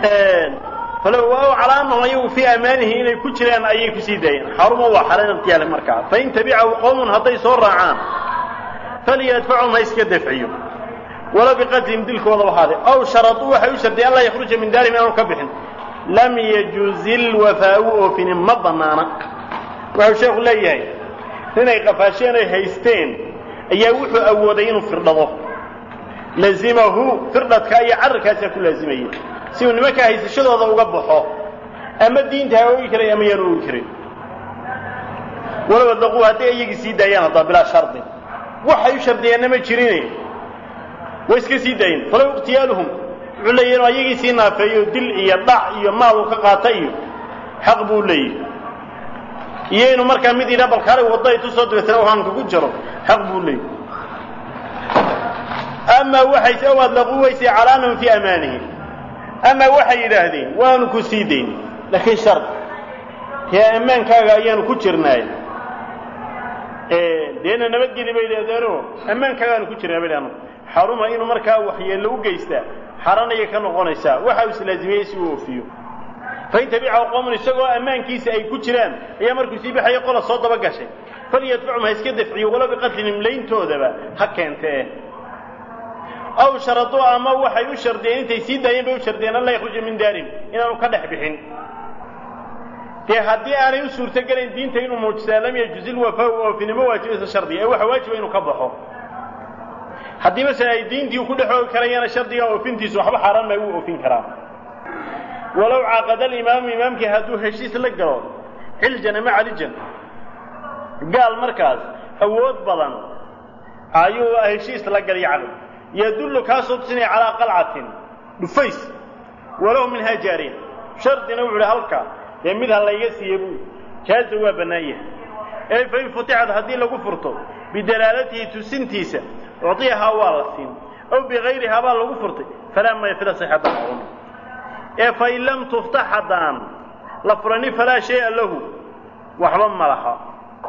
فلو على أنه يوفي أمانه إن كجران أي كسيدين حرم وحرم اغتيال مركع فإن تبعه قوم هطي صور عام فليدفعهم هيسك دفعيه ولا بقدر دلك وضع هذا أو شرطوه حيشرد الله يخرج من دار من كبحن لم يجوز الوفاء في مضمانا وهو شيخ ليه هنا يقفاشين هيستين يوحوا أودين فرضه لازمه فرضتك أي عركة كل لازمية سيون مكا هيستشد هذا وقبحه أما الدين تهوي كري أما يروي كري ولو أدقوا هاتي أي سيدايان هذا بلا شرط وحي شردين ما تشريني ويسك سيدايان فلو اغتيالهم عليين أي سينا فيو دل يضع يمال وكقاطي حقبوا لي يينو marka mid ila balkaar waday tu soo dibtay waxaan ku jiro xaq buu leeyahay ama waxay sawaad lagu weysay calaanun fi amaanihi ama waxay yiraahdeen waan ku siideyn laakiin shart ya amaankaaga ayaan ku jirnay deena nabadgeli bay leedaano amaankaaga ku jirnay bayaan xaruma inuu marka waxyeelo u geystaa xaranaya ka noqonaysa waxa uu islaazimay si uu oofiyo فإن تبعه قوم يسقوا أمان كيس أي كتيران يا مركز يبيح يقول الصوت بقشة فليدفعهم هيسكت دفعي ولا بقتل ملاين توذبا حكا انتهى أو شرطوا أما وحي يشردين تيسيد دين بيشردين الله يخرج من دارهم إنه كدح بحين تهدي أنا يسور تقل الدين تينو موجسا لم يجوز الوفاء في نمواجه الشردية أو حواجه إنه كبحه حدي مثلا الدين دي وكل حول كريانا الشردية وفين صحب حرام ما هو وفين كرام ولو عقد الإمام إمامك هدوه هشيس لقرار حلجن مع لجن قال مركز أود بلان أيوه هشيس لقر يعلم يدل كاسوت سنة على قلعة نفيس ولو منها جارين شرط نوع لهلك يمدها الله يسيبو كازوا بنايه أي فإن فتحت هذه لغفرته بدلالته تسنتيسة أعطيها والسين أو بغيرها بالغفرته فلما يفل صحة العلم فإن لم تفتح دام لفرني فلا شيء له وحرم لها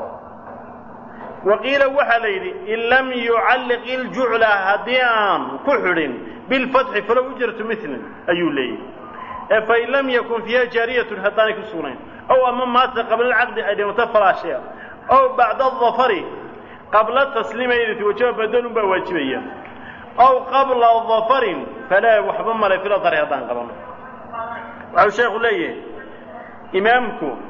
وقيل وحليل إن لم يعلق الجعل هديان كحر بالفتح فلو أجرت مثل أي لي فإن لم يكن فيها جارية هدانك السورين أو أمام مات قبل العقد أدم فلا شيء أو بعد الظفر قبل التسليم إذا توجه بدل بواجبية أو قبل الظفر فلا وحرم لا في الأطر هدان قبل وعلى الشيخ ليه إمامكم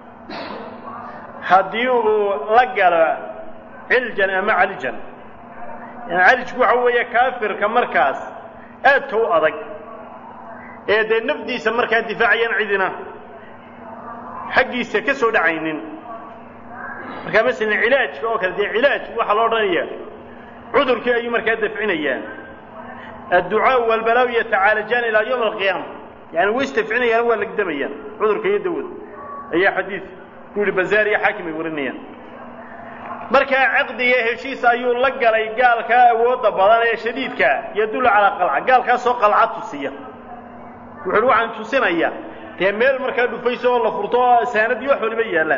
حديو لقر علجا مع علجا يعني علج وحوية كافر كمركز أتو أضق إذا نفدي سمركز دفاعيا عندنا حقي سكسو دعينين مثلا علاج كوكل دي علاج وحلورانية عذر كي أي مركز دفعينيا الدعاء والبلاء يتعالجان إلى يوم القيامة يعني ويستفعني هو اللي قدميا عذر كي داود أي حديث يقول بزاري حاكم يورنيا مركا عقدي هشيس أيو لقري قال كا وضع بضانيا شديد كا يدل على قلعة قال كا سوق قلعة تسية وحلو عن تسينا إياه تيميل مركا دفيسو الله فرطوها ساند يوحو لبيا لان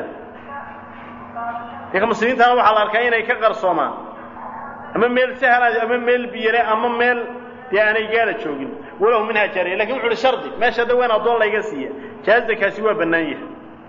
يا مسلمين تنوع على الأركين أي كقرصوما أما ميل سهل أما ميل بيري أما ميل يعني قالت شوقين ولو منها جارية لكن وحول الشرطي ما شدوين أضوال ليقاسية جازة كاسي وبنانيه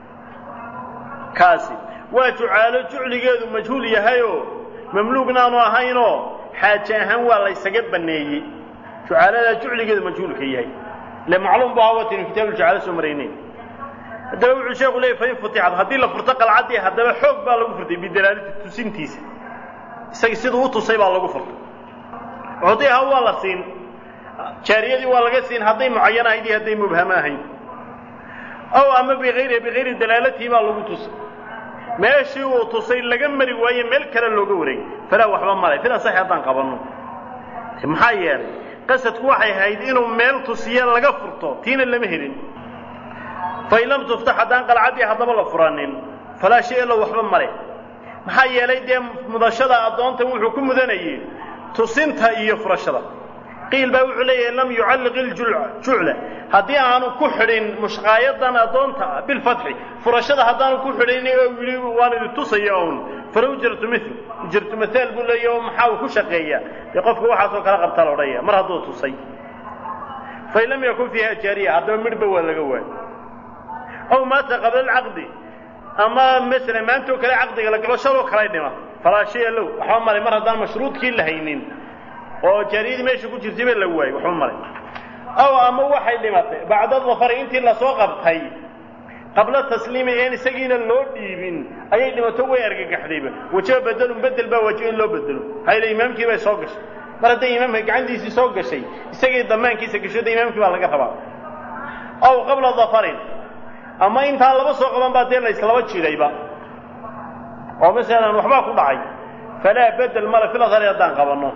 كاسي وتعالى جعل قادوا مجهول يهيو مملوكنا نوهينو حاجة هنوى الله يسقب بنيه تعالى جعل قادوا مجهول كيهي لمعلوم بهوة الكتاب الجعالة سمرينين الدواء الشيخ ليه فين فتحت هذه لفرتق العادي هذا حق بالغفرتي بدلالة التسنتيس سيصير وتصيب على الغفر عطيها والله سين شاريدي والله سين هذه معينة هذه مبهمة هي أو أما بغير دلالته ما لغوتص ماشي وتصير لجمر ويا ملك اللجوري فلا وحبا مالي فلا صحيح طن قبلنا محير قصة وحي هيدينه ميل تصير لجفرته تين اللي مهرين فإن لم تفتح دان قلعتي هضم الأفرانين فلا شيء إلا وحبا مالي محيي ليدي مضاشدة أدوانته وحكم مدنيه تصنتها إيه فرشدة قيل باوع عليه لم يعلق الجعلة هدي عنه كحر مش غايضا أدوانتها بالفتح فرشدة هدانه كحرين وانا تصيون فلو جرت مثال قول لي يوم حاول كشقية يقفك واحد وكلا قبطال وريا مرة دو تصي فإن لم يكن فيها جارية هذا مربى ولا جوال أو مات قبل العقد أما مثل ما أنتم كلا عقد قال شلو خلايدنا فلا شيء له حمل مرة دام مشروط كل هينين أو جريد ما يشوفون جزيمة لواي وحمل أو أما واحد لماته بعد الظفر أنت اللي سوقت هاي قبل التسليم يعني سجين اللود يبين أي لما توي أرجع حديبه وجاء بدل بقى وجاء اللو بدله هاي الإمام كيف يسوقش مرة ده إمام هيك عندي يسوق شيء سجين الضمان كيس كشود إمام كيف على قطبه أو قبل الظفرين أما أنت على بس قبل بعدين ليس لوجه شيء بقى أو مثلا وحبا كل عاي فلا بدل مرة في الأثر يدان قبلنا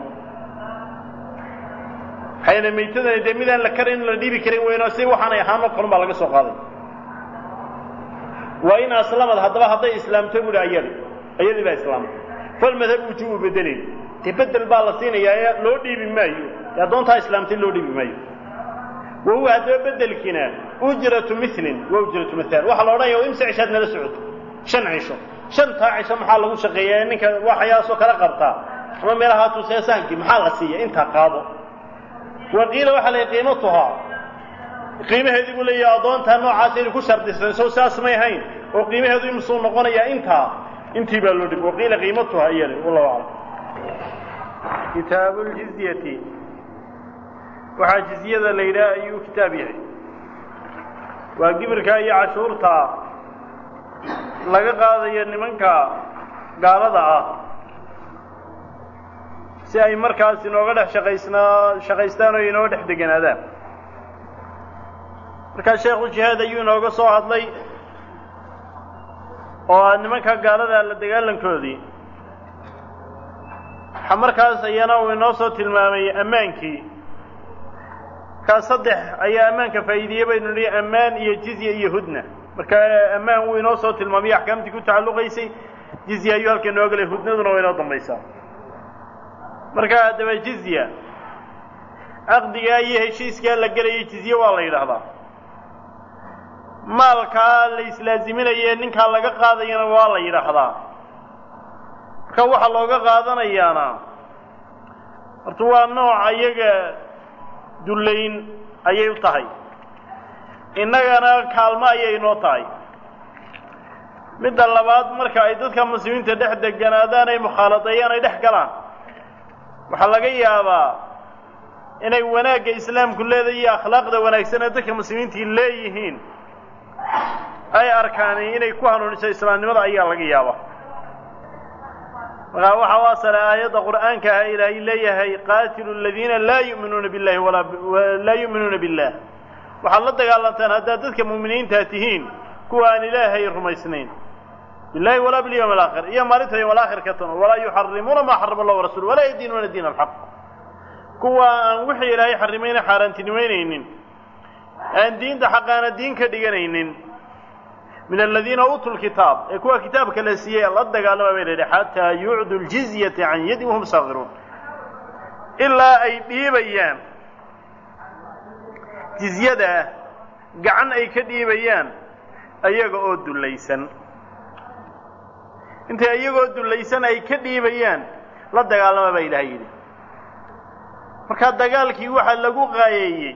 حين ميتنا دميدا لكرين لديبي كرين ويناسي وحنا يحانو قرن بالغ سو قاداي وإن أسلمت هذا إسلام تقول أيدي بإسلام فالمذهب وجوب بدليل تبدل بالسين يا لودي بمايو يا دونتا إسلام تلودي بمايو وهو هذا بدل كنا أجرة مثل وأجرة مثال وحلا رأيه إمس عشان نسعود شن عيشه شن تعيش محل وش غيان إنك وحيا سكر قرطا ما مرها تسيسانك محل سيء أنت قاضي وقيل وحلا قيمتها قيمة هذه يقول لي يا أضون تنوع عسير كسر دسنسو ساسمي هين وقيمة هذه يمصون نقول يا أنت بلودك وقيل قيمتها هي والله أعلم. كتاب الجزية وحاجزية الليلة أي كتابه وقبرك أي عشورتا لقى قاضي منك قال ضعه سأي مركز نوغده شقيستان وينوده دقنا ذا marka sheekhu jihaad ayuu nooga soo hadlay oo nimanka gaalada la dagaalankoodii markaas ayana uu inoo soo tilmaamay amaankii ka saddex ayaa amaanka faa'iideyay baynu leeyahay amaan iyo jizya iyo hudna marka amaan uu inoo soo tilmaamay ahkaamtii ku tacalluqaysay jizya iyo halka nooga leh hudnaduna way inoo dambaysaa marka daba jizya aqdiga iyo heshiiska la galay jizya waa la yiraahdaa maalka la islaaziminayo ninka laga qaadayna waa la yiraahdaa ka waxa looga qaadanayaana horta waa nooc ayaga duleyn ayay u tahay innagana kaalmo ayay noo tahay midda labaad marka ay dadka muslimiinta dhex deganaadaan ay mukhaaladayaan ay dhex galaan waxa laga yaabaa inay wanaagga islaamku leedahay iyo akhlaaqda wanaagsan ee dadka muslimiinta leeyihiin ay arkaanay inay ku hanuuniso islaamnimada ayaa laga yaabaa waxa waasala aayada quraanka ah ilaahay leeyahay qaatilul ladina la yu'minuna billahi wala la yu'minuna billah waxa la dagaalantaan hadda dadka muuminiinta tihiin kuwa aan ilaahay rumaysnayn billahi wala bil yawmil aakhir iyo maalinta yawmil aakhir ka tan wala yuharrimuna ma harrama Allah wa rasuuluhu wala yadinuna diin al-haq kuwa aan wixii ilaahay xarimayna xaaraantinimeynaynin أن دين ده حقنا دين كديجانين من الذين أوتوا الكتاب يكون كتاب كلاسية الله قال ما بينه حتى يعدوا الجزية عن يد وهم صاغرون إلا أي بيان جزية ده عن أي كدي بيان أي يقعد الليسن أنت أي يقعد الليسن أي كدي بيان الله قال ما بينه هيدا فكاد قال كي واحد لقوا غايي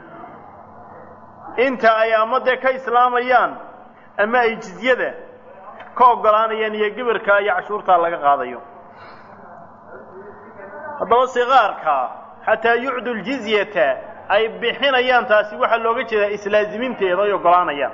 inta ay amada ka islaamayaan ama ay jizyada ka ogolaanayaan iyo gibirka iyo cashuurta laga qaadayo hadaba sigaarka hatta yu'du al-jizyata ay bixinayaan taasi waxa looga jeedaa islaaziminteeda ay ogolaanayaan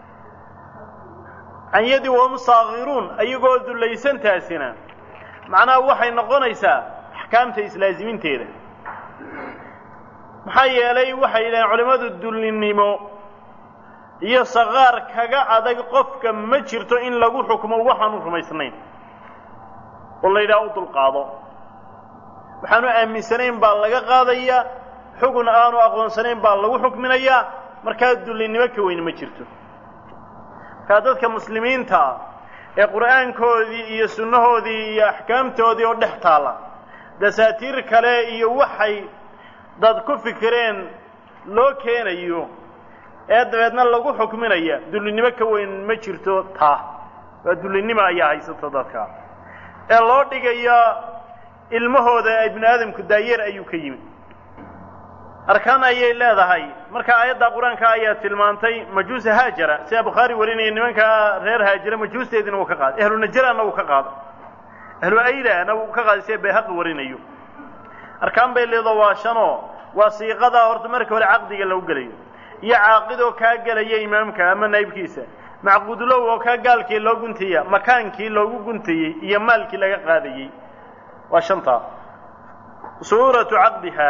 an yadi wa musaghiruun ayagoo dulaysan taasina macnaha waxay noqonaysaa ahkaamta islaaziminteeda maxay yeelay waxay ilaahay culimadu dulnimo iyo sagaar kaga adag qofka ma jirto in lagu xukumo waxaan u rumaysnayn wallayda u dulqaado waxaanu aaminsanayn baa laga qaadaya xugun aanu aqoonsanayn baa lagu xukminayaa marka dulnimo ka weyn ma jirto ka dadka muslimiinta ee quraankoodii iyo sunnahoodii iyo ahkaamtoodii oo dhex taala dasaatiir kale iyo waxay dad ku fikireen loo keenayo ee dabeedna lagu xukminaya dulinimo ka weyn ma jirto taa waa dulinimo ayaa haysata dadka ee loo dhigayo ilmahooda ibn aadamku daayeer ayuu ka yimid arkaan ayay leedahay marka aayadda quraanka ayaa tilmaantay majuus haajara sida Bukhari warinay nimanka reer haajira majuusteedina uu ka qaaday ahlu najrana uu ka qaaday ahlu aylaana uu ka qaaday si bayhaqi warinayo arkaan bay leedahay waa shano waa siiqada horta marka hore aqdiga lagu galayo iyo caaqidoo ka galaya imaamka ama naybkiisa macquudlow oo ka gaalkii loo guntiya makaankii loogu guntiyay iyo maalkii laga qaadayay waa shanta suuratu aqdiha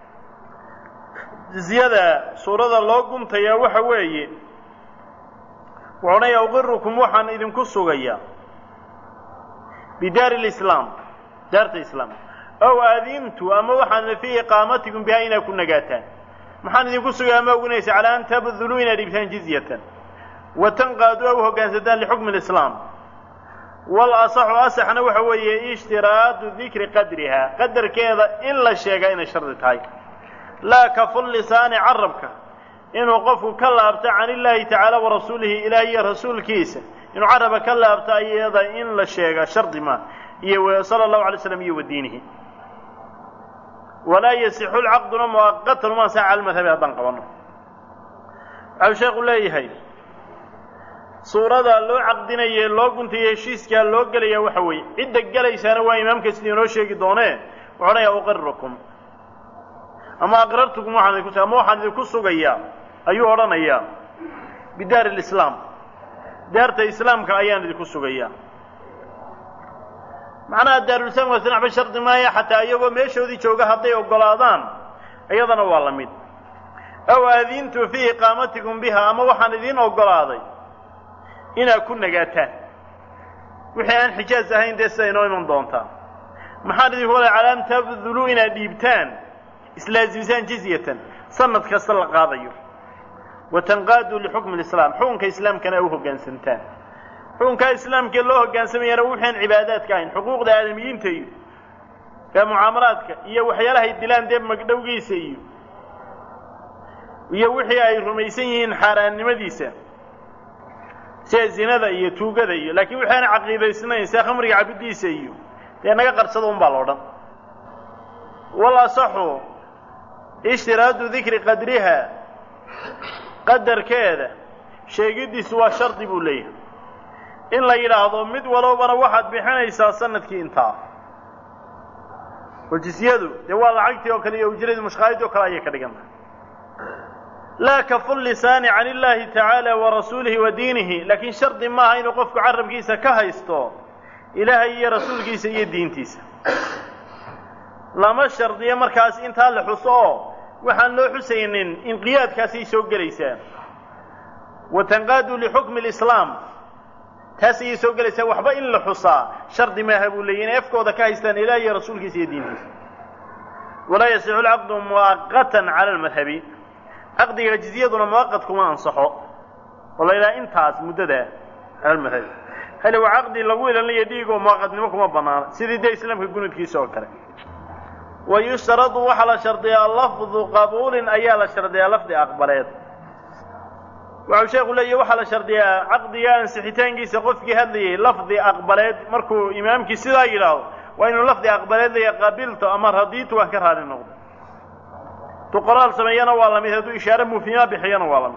ziyada suurada loo guntaya waxa weeye waxaan uqirukum waxaan idinku sugaya bidaar al-islam daarta islaam aw aadintu ama waxaan fi iqaamatikum biha ina ku nagaataan maxaan idinku sugaa ma ogunaysa ala an tabdhulu ina dhibtaan jizyatan wa tanqadu aw hogaansadaan li hukm al-islam wal asahu asahna waxa weeye ishtiraadu dhikri qadriha qadarkeeda in la sheega inay shardi tahay لا كفل لسان عربك إنه قفوا كلا أبتع عن الله تعالى ورسوله إلهي رسول كيسة إنه عرب كلا أبتع أيضا إن لا شيء شرط ما صلى الله عليه وسلم ودينه ولا يصح العقد مؤقتا وما ساعة المذهب هذا قوانه أو شيخ الله يهي صورة لو عقدنا لو كنت يشيس كان لو قال يا وحوي إذا قال يسانا وإمام كسنين وشيك دونه وعلي أقركم أما أقررتكم واحد يكون سجيا أيها رنيا بدار الإسلام دار الإسلام كأيان يكون سجيا معناه دار الإسلام وسنع بشرط ما حتى أيها ما يشوا ذي شوقة حتى يقولادان أيضا والله ميت أو أذنت في إقامتكم بها أما واحد ذين أقولادي إنا كنا جاتان وحيان حجاز هين دسين ومن دونتا محاد يقول علام تبذلوا إنا ديبتان إسلازمسان جزية صنت كسر القاضي وتنقادوا لحكم الإسلام حكم كإسلام كان أوه كان سنتان حكم كإسلام كان له كان سمي روحين عبادات كاين حقوق الآدميين تيو كمعاملات يا وحيا لها الدلان ديب مقدوقي سيو يا وحيا يرميسين حاران مديسة سي زنا ذا يتوقع ذا لكن وحيا عقيدة سنين ساخمري عبدي سيو لأنك قرصدهم بالورا والله صحوا اشتراط ذكر قدرها قدر كذا شيء قد سوى شرط بوليه إن لا يلاحظوا مد ولو بنا واحد بحنا يساسنت كي انتهى والجسيادو يوال عقتي وكلي وجرد مش خالد وكلا يكرجم لا كفل لسان عن الله تعالى ورسوله ودينه لكن شرط ما هي نقف عرب كيسا كهيستو إلهي رسول كيسا يدين تيسا lama shardiyo markaas inta la xuso waxaan loo xuseynin in qiyaadkaasi soo galaysa watanqaadu li hukm al-islam taasi soo galaysa waxba in la xusaa shardi ma habu leeyeen afkooda ka haystaan ilaahay rasuulkiisa iyo diintiisa wala yasihu al-aqd muwaqqatan ala al-madhhabi aqdiga jizyaduna muwaqqat kuma ansaxo wala ila intaas muddada al-madhhabi hal huwa aqdi lagu ilaalinayo dhiigo muwaqqatnimo kuma banaana sidii islaamka gunudkiisa oo kale ويشترط وحل شرطيا لفظ قبول أيال شرطيا لفظ أقبلات وعشاق لي وحل شرطيا عقديا انسحتان كي سقفك هذه لفظ أقبلات مركو إمامك سيدا يلاو وإنه لفظ أقبلات لي قابلت أمر هديت وأكر هذه النقطة تقرار سميانا والله مثل إشارة مفيما بحيانا والله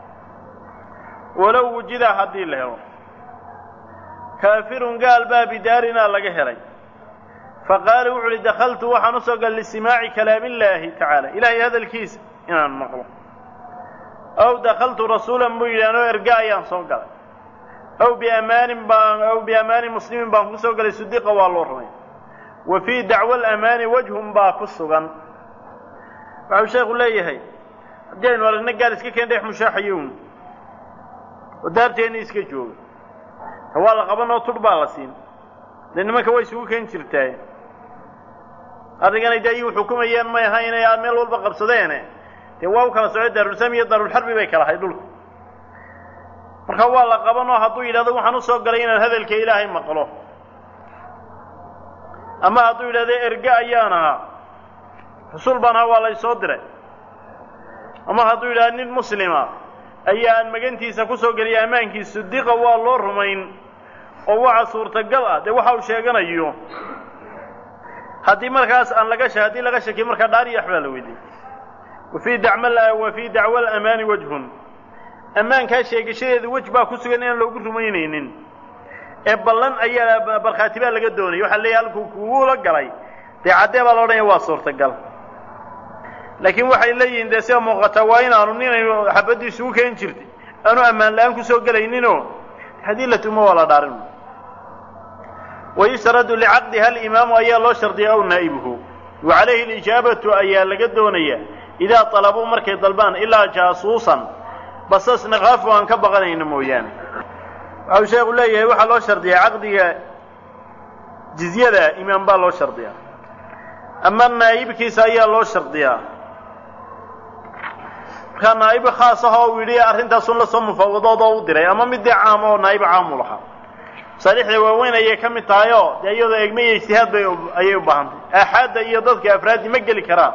ولو وجد هدي له كافر قال باب دارنا لقهري فقال وعلي دخلت وحنصق لسماع كلام الله تعالى إلهي هذا الكيس إنا النقل أو دخلت رسولا مجلانو إرقايا صقل أو بأمان مسلم بانفسوق لصديق والله وفي دعوى الأمان وجه باقصغا فعشاق الله يهي جاين ولا نقال اسكي كان ريح مشاحيون ودارتين اسكي جوغ هوالا قبنا وطربا لسين لأن ما كوي سوق كان شرتاي أرجعنا يدعي وحكومة يان ما يهين يا ميل والبقر صدينه تواو كان سعيد دار السامية دار الحرب بيكره يدل فخوا الله قبنا حطوا إلى ذو حنصق قلينا هذا الكإله مقله أما حطوا إلى ذي إرجاء يانا حصل بنا والله يصدره أما حطوا إلى أن المسلمة أيان مجنتي سكوسو قلي أمانك الصديق والله رمين oo waxa suurtagal ah de waxa uu sheeganayo hadii markaas aan laga shahadi laga shaki marka dhaar iyo axbal weydii وفي دعوى الأمان وجه أمان كاشيء شيء وجه باكو سجن إن لو قلت مينين إبلان أي برخاتبا لقدوني يحلي هالكوكو لقراي تعدي بالورين واصور تقل لكن waxay leeyihiin deesay muuqatawayn aanunina xabadii soo keen jirtay anu amaan laan ku soo galeynino hadilatu ma wala dhaarin ويشرد لعقدها الإمام أيا لو شرطي أو نائبه وعليه الإجابة أيا لقدونية إذا طلبوا مركي طلبان إلا جاسوسا بسس نخافوا أن كبغنين مويان أو شيء يقول لي وحا لو شرطي عقدها جزية إمام با لو شرطي أما النائب كيس أيا لو شرطي كان نائب خاصة ويلي أرهنتا سنة سن مفوضة ودري أما مدي عام ونائب عام لها صريح وين أي كم تايو أيضا إجماع اجتهاد أيوب بهم أحد يضد كأفراد مجل كرام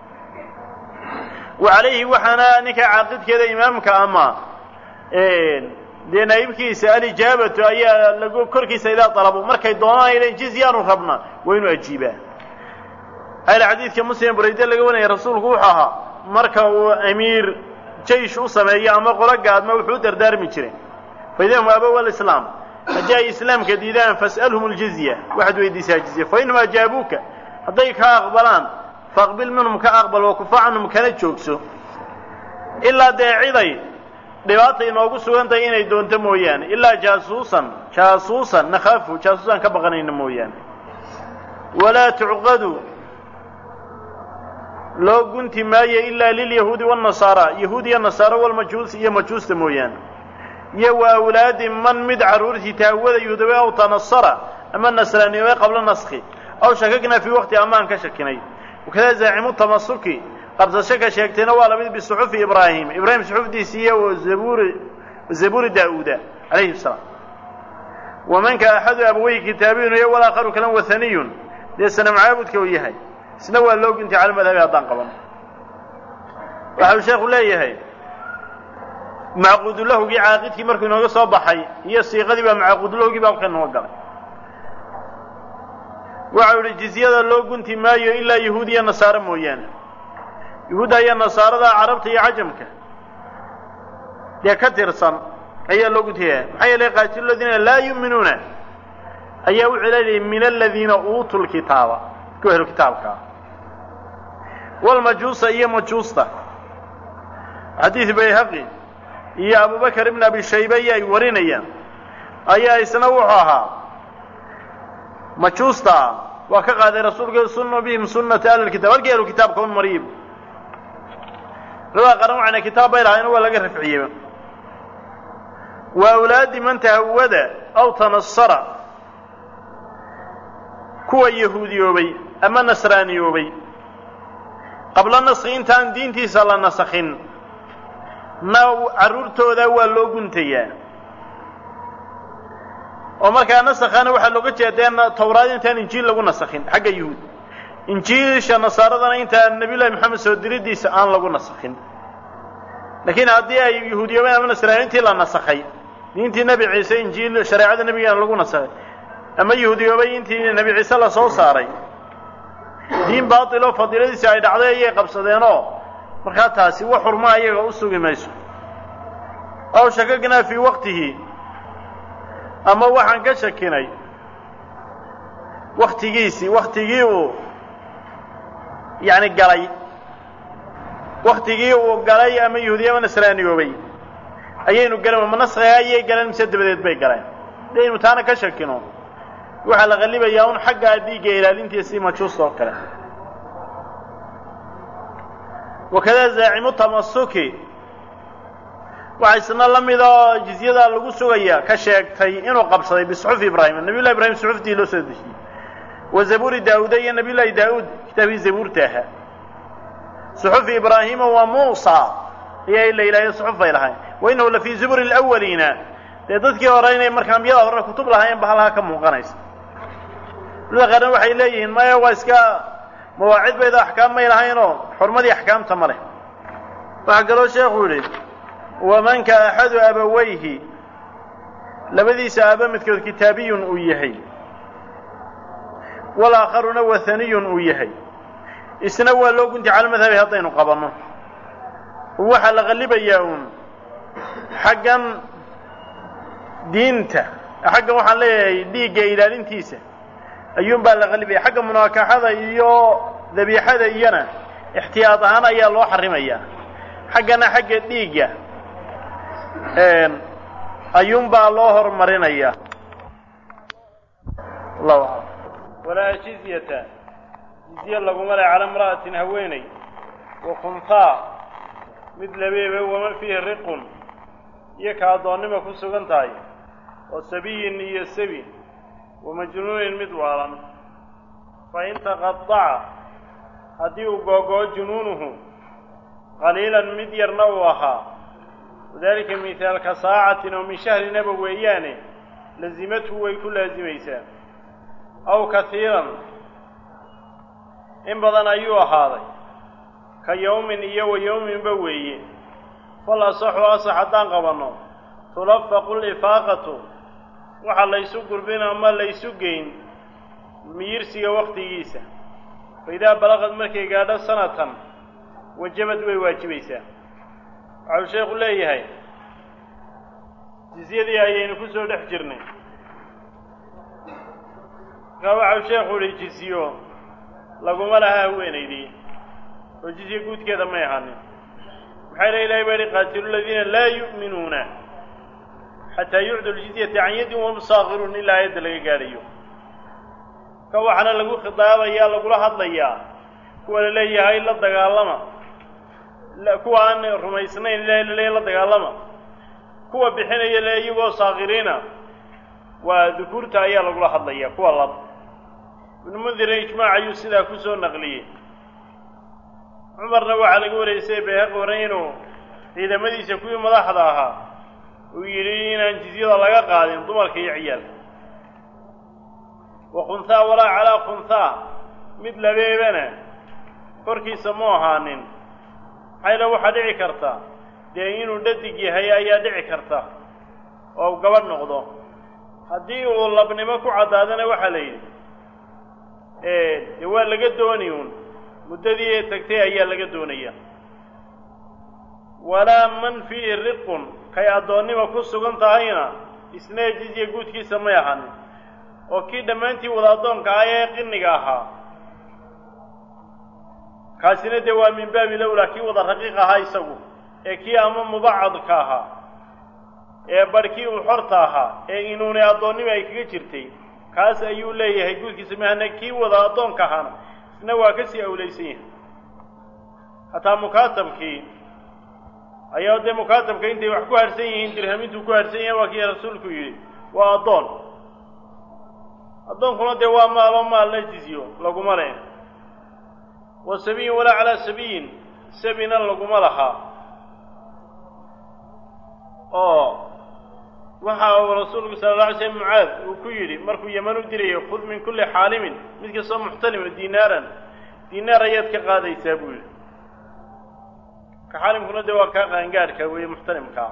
وعليه وحنا نك عقد كذا إمامك أما دي نايبك سأل إجابة أي لقوا كركي سيدا طلبوا مركي دونا إلى جزيان ربنا وين أجيبه هذا الحديث كمسلم بريدة لقونا يا رسول روحها مركو أمير جيش أصلا أيام قرق قاد ما وحود دار مجرين فإذا هم أبوا الإسلام فجاء إسلام كديدان فاسألهم الجزية واحد ويديسها الجزية فإنما جابوك هذيك أقبلان فاقبل منهم كأقبل وكفى عنهم كانت شوكسو إلا داعي دباطي نوغو سوغان تاين يدون تمويان إلا جاسوسا نخافوا جاسوسا كبغنين مويان ولا تعقدوا لو كنت ماي إلا لليهود والنصارى يهودي النصارى والمجوس هي مجوس تمويان يا أولاد من مد عرورتي تأوذ يهودي أو تنصر أما النصراني قبل النسخ أو شككنا في وقت أمان كشكني وكذا زعموا التمسكي قبل شك شكتنا ولا بصحف إبراهيم صحف ديسية وزبور داود عليه السلام ومن كأحد أبويه كتابين والآخر كلام وثني ليس معابد كويهاي سنوى اللوج انت على مذهب هذا قبل وحب الشيخ لا يهي معقود له جي عاقد كي مركو نوغا سو بخاي هي صيغه دي با معقود له جي با كان نو غلay waxa uu jiziyada loo gunti maayo illa yahuudiya nasaara mooyaan yahuudiya nasaarada carabta iyo ajamka de ka tirsan ayaa loo guntiyaa maxay leeyahay qaatilladina la yu'minuna ayaa u cilayay min alladina utul kitaaba ku helo kitaabka wal majuusa iyo majuusta hadith bayhaqi يا أبو بكر ابن أبي شيبة يا ورينيا أي سنوحها مجوستا وكقاد رسول الله سنة بهم سنة أهل الكتاب والقيلوا كتاب كون مريب روا قرأوا عن كتاب إلهين ولا قرف عيبا وأولاد من تهود أو تنصر كوا يهودي وبي أما نصراني وبي قبل النسخين تان دين تيسال النسخين ناو عرورتooda waa loo guntayaa oo marka nasakhan waxa looga jeedaa tawraad intaan injiil lagu nasakhin xagga yahuud injiilsha nasaaradana inta nabiga maxamed soo diridiisa aan lagu nasakhin laakiin hadii ay yahuudiyada ama nasraaniintii la nasakhay diintii nabi ciise injiil shariicada nabiga lagu nasakhay ama yahuudiyada intii nabi ciise la soo saaray diin baatil oo fadiladiisa ay dhacday ay qabsadeenoo marka taasi wax xurma ayaga u sugi mayso aw shakagna fi waqtihi ama waxaan ka shakinay waqtigii uu galay ama yahuudiya ama nasraaniyoobay ayaynu garan ma nasxayay garan mise dabadeed bay galeen deenu taana ka shakino waxa la qalibayaa un xagga diiga ilaalintiisa majuus oo kale وكذا زاعم التمسك وعيسنا لميدا جزيدا لغو سغيا كشيغتay inuu qabsaday bisxuf ibraahim nabi ilaahi ibraahim suxuftii loo soo dejiyay وزبور داوود iyo nabi ilaahi daawud kitaabii zabuurtaha suxuf ibraahim wa muusa iyo ilaahi suxuf ay lahayn وانه لفي زبور الاولين dadkii horeynay markaan biyada hore kutub lahayn bahalaha ka muuqanaysa la qaran waxay leeyihiin ma waa iska مواعيد بيد أحكام ما يلهينه حرمة أحكام تمره فقالوا شيخ ولي ومن كأحد أبويه لبذي سأبا مثل كتابي أويهي والآخرون وثني أويهي استنوى لو كنت على مذهب هطين قبرنا waxa la qalibayaa xaggan diinta xaggan waxaan leeyahay dhiigga ilaalintiisa ayuun baa la qalibaya xagga munaakaxada iyo dabiixada iyana ixtiyaad ahaan ayaa loo xarimayaa xaggana xagga dhiigga ayuun baa loo hormarinayaa allahu aclam walaa jizyata jizya laguma leh cala imra'atin haweeney wa khunhaa mid labeeba waman fiihi riqun iyo ka addoonnima ku sugan tahay oo sabiyin iyo sabi wamajnuunin mid waalan fa in taqadaca haddii uu googoo junuunuhu qaliilan mid yarna uu ahaa wadaalika mihaalka saacatin oo min shahrinaba weeyaane lazimathu way ku laasimaysaa aw kahiiran in badan ayuu ahaaday ka yawmin iyo wa yawminba weeye fal asaxu asax haddaan qabanno tulafaqu lifaaqatu waxa laysu gurbin ama laysu geyn miyirsiga waktigiisa fa idaa balaqad markay gaadho sanatan wajabad way waajibaysaa waxau sheekhu leeyahay jizyadii ayaynu ku soo dhex jirnay markaa waxau sheekhu uhi jizyo laguma laha haweenaydii oo jizya guudkeeda may ahaanin maxaa ila ilahay baa yihi qaatilu ladiina laa yu'minuuna xataa yucdu ljizyata can yadin wahum saakiruun ilaa aayadda laga gaadhayo ka waxaana lagu khidaabayaa lagula hadlayaa kuwa la leeyahay la dagaalama kuwa aan rumaysnayn ilahay laleeyahay la dagaalama kuwa bixinaya le iyagoo saakiriina waa dukuurta ayaa lagula hadlayaa kuwa lab ibnu mundirna ijmaac ayuu sidaa ku soo naqliyey cumarna waxaa laga waraysay bayhaqi waran inuu ciidamadiisa kuwii madaxda ahaa uu yidhi inaan jizyada laga qaadin dumarka iyo ciyaalka wa khunhaa walaa calaa khunhaa mid labeebana korkiisa mu ahaanin maxayla waxaa dhici karta dee inuu dhadig yahay ayaa dhici karta oo u gabadh noqdo haddii uu labnimo ku caddaadana waxaa la yidhi dee waa laga dooni uun muddadii ee tagtay ayaa laga doonaya walaa man fiihi riqun kay addoonnima ku sugan tahayna isna jizya guudkiisa may ahanin oo kii dhammaantii wada addoonka ah ee qiniga ahaa kaasina dee waa min baabi lowlaa kii wada raqiiq ahaa isagu ee kii ama mubacadka ahaa ee barhkii uu xorta ahaa ee inuunay addoonnima ay kaga jirtay kaas ayuu leeyahay guudkiisa mahana kii wada addoonka ahaana isna waa ka sii awlaysan yahay hataa mukaatabkii ayaa dee mukaatabka intay wax ku harsan yihiin dirhamintuu ku harsan yahay waa kii rasuulku yidhi waa addoon addoonkuna dee waa maalo maalna jizyo laguma leh wa sabiyin walaa calaa sabiyin sabina laguma lahaa oo waxa uu rasuulku sala alla alay slam mucaad uu ku yidhi markuu yeman u dirayo khud min kulli xaalimin mid kastoo muxtalima diinaaran diinaar ayaad ka qaadaysaa buu yidhi ka xaalimkuna dee waa kaa qaangaadhka weeye muxtalimkaa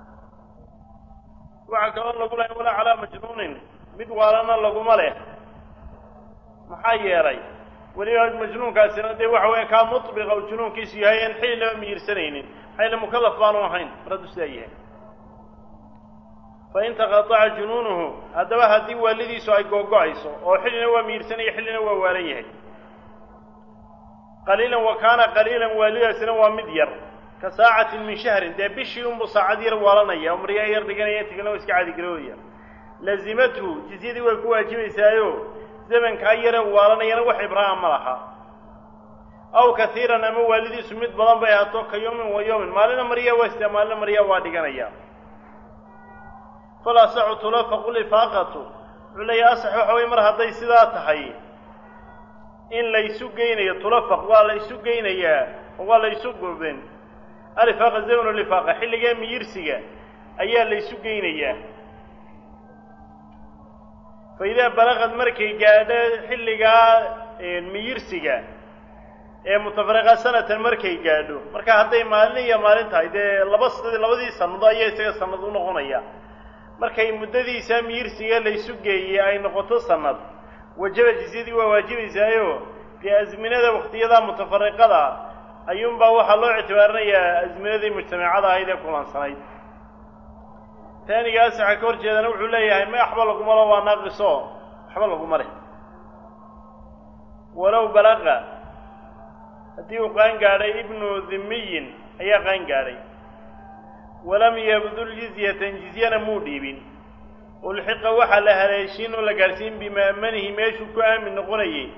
waxaa kaloo lagu lahay walaa calaa majnuunin mid waalana laguma leh maxaa yeelay weliba majnuunkaasina dee waxa weeye kaa mutbiqa uu junuunkiisu yahay aan xilli laba miyirsanaynin maxaa yeele mukallaf baanu ahayn mar hadduu sidaa yahay fa in taqataca junuunuhu haddaba haddii waalidiisu ay googo-ayso oo xillina waa miyirsanaya xillina waa waalan yahay qaliilan wa kaana qaliilan waalidaasina waa mid yar ka saacatin min shahrin dee bishii unbuu saacad yar waalanaya oo maryaa yar dhiganaya tigana waa iska cadigaroobaya lazimathu jizyadii way ku waajibaysaayo zamankaa yare waalanayana wax ibraa'a ma laha aw kaiiran ama waalidiisu mid badan bay ahaato ka yawmin wa yawmin maalina maryaa waa istaa maalina maryaa waa dhiganaya fal asaxu tulafaqu lifaaqatu wuxuu leeyahay asax waxa weye mar hadday sidaa tahay in laysu geynayo tulafaq waa la isu geynayaa oo waa la isu gurbin alifaaqa zamnu lifaaqa xilligaa miyirsiga ayaa la isu geynayaa fa idaa balaqad markay gaadho xilligaa miyirsiga ee mutafariqa sanatan markay gaadho marka hadday maalin iyo maalin tahay dee labadii sanado ayaa isaga sanad u noqonaya markay muddadiisa miyirsiga laysu geeyey ay noqoto sanad wajaba jizyadii waa waajibaysaayo dee asminada waktiyadaa mutafariqada ayuunbaa waxaa loo ictibaarinayaa azminadii mujtamacada ahayd ee kulansanayd. taanigaas waxaa ka hor jeedana wuxuu leeyahay ma waxba laguma lo waa naaqiso waxba laguma leh. walow balaqa haddii uu qaan gaadhay ibnu dhimiyin ayaa qaan gaadhay walam yabdul jizyatan jizyana muu dhiibin ulxiqa waxaa la haleeshiin oo la gaadhsiin bimaamanihi meeshuu ku aamin noqonayay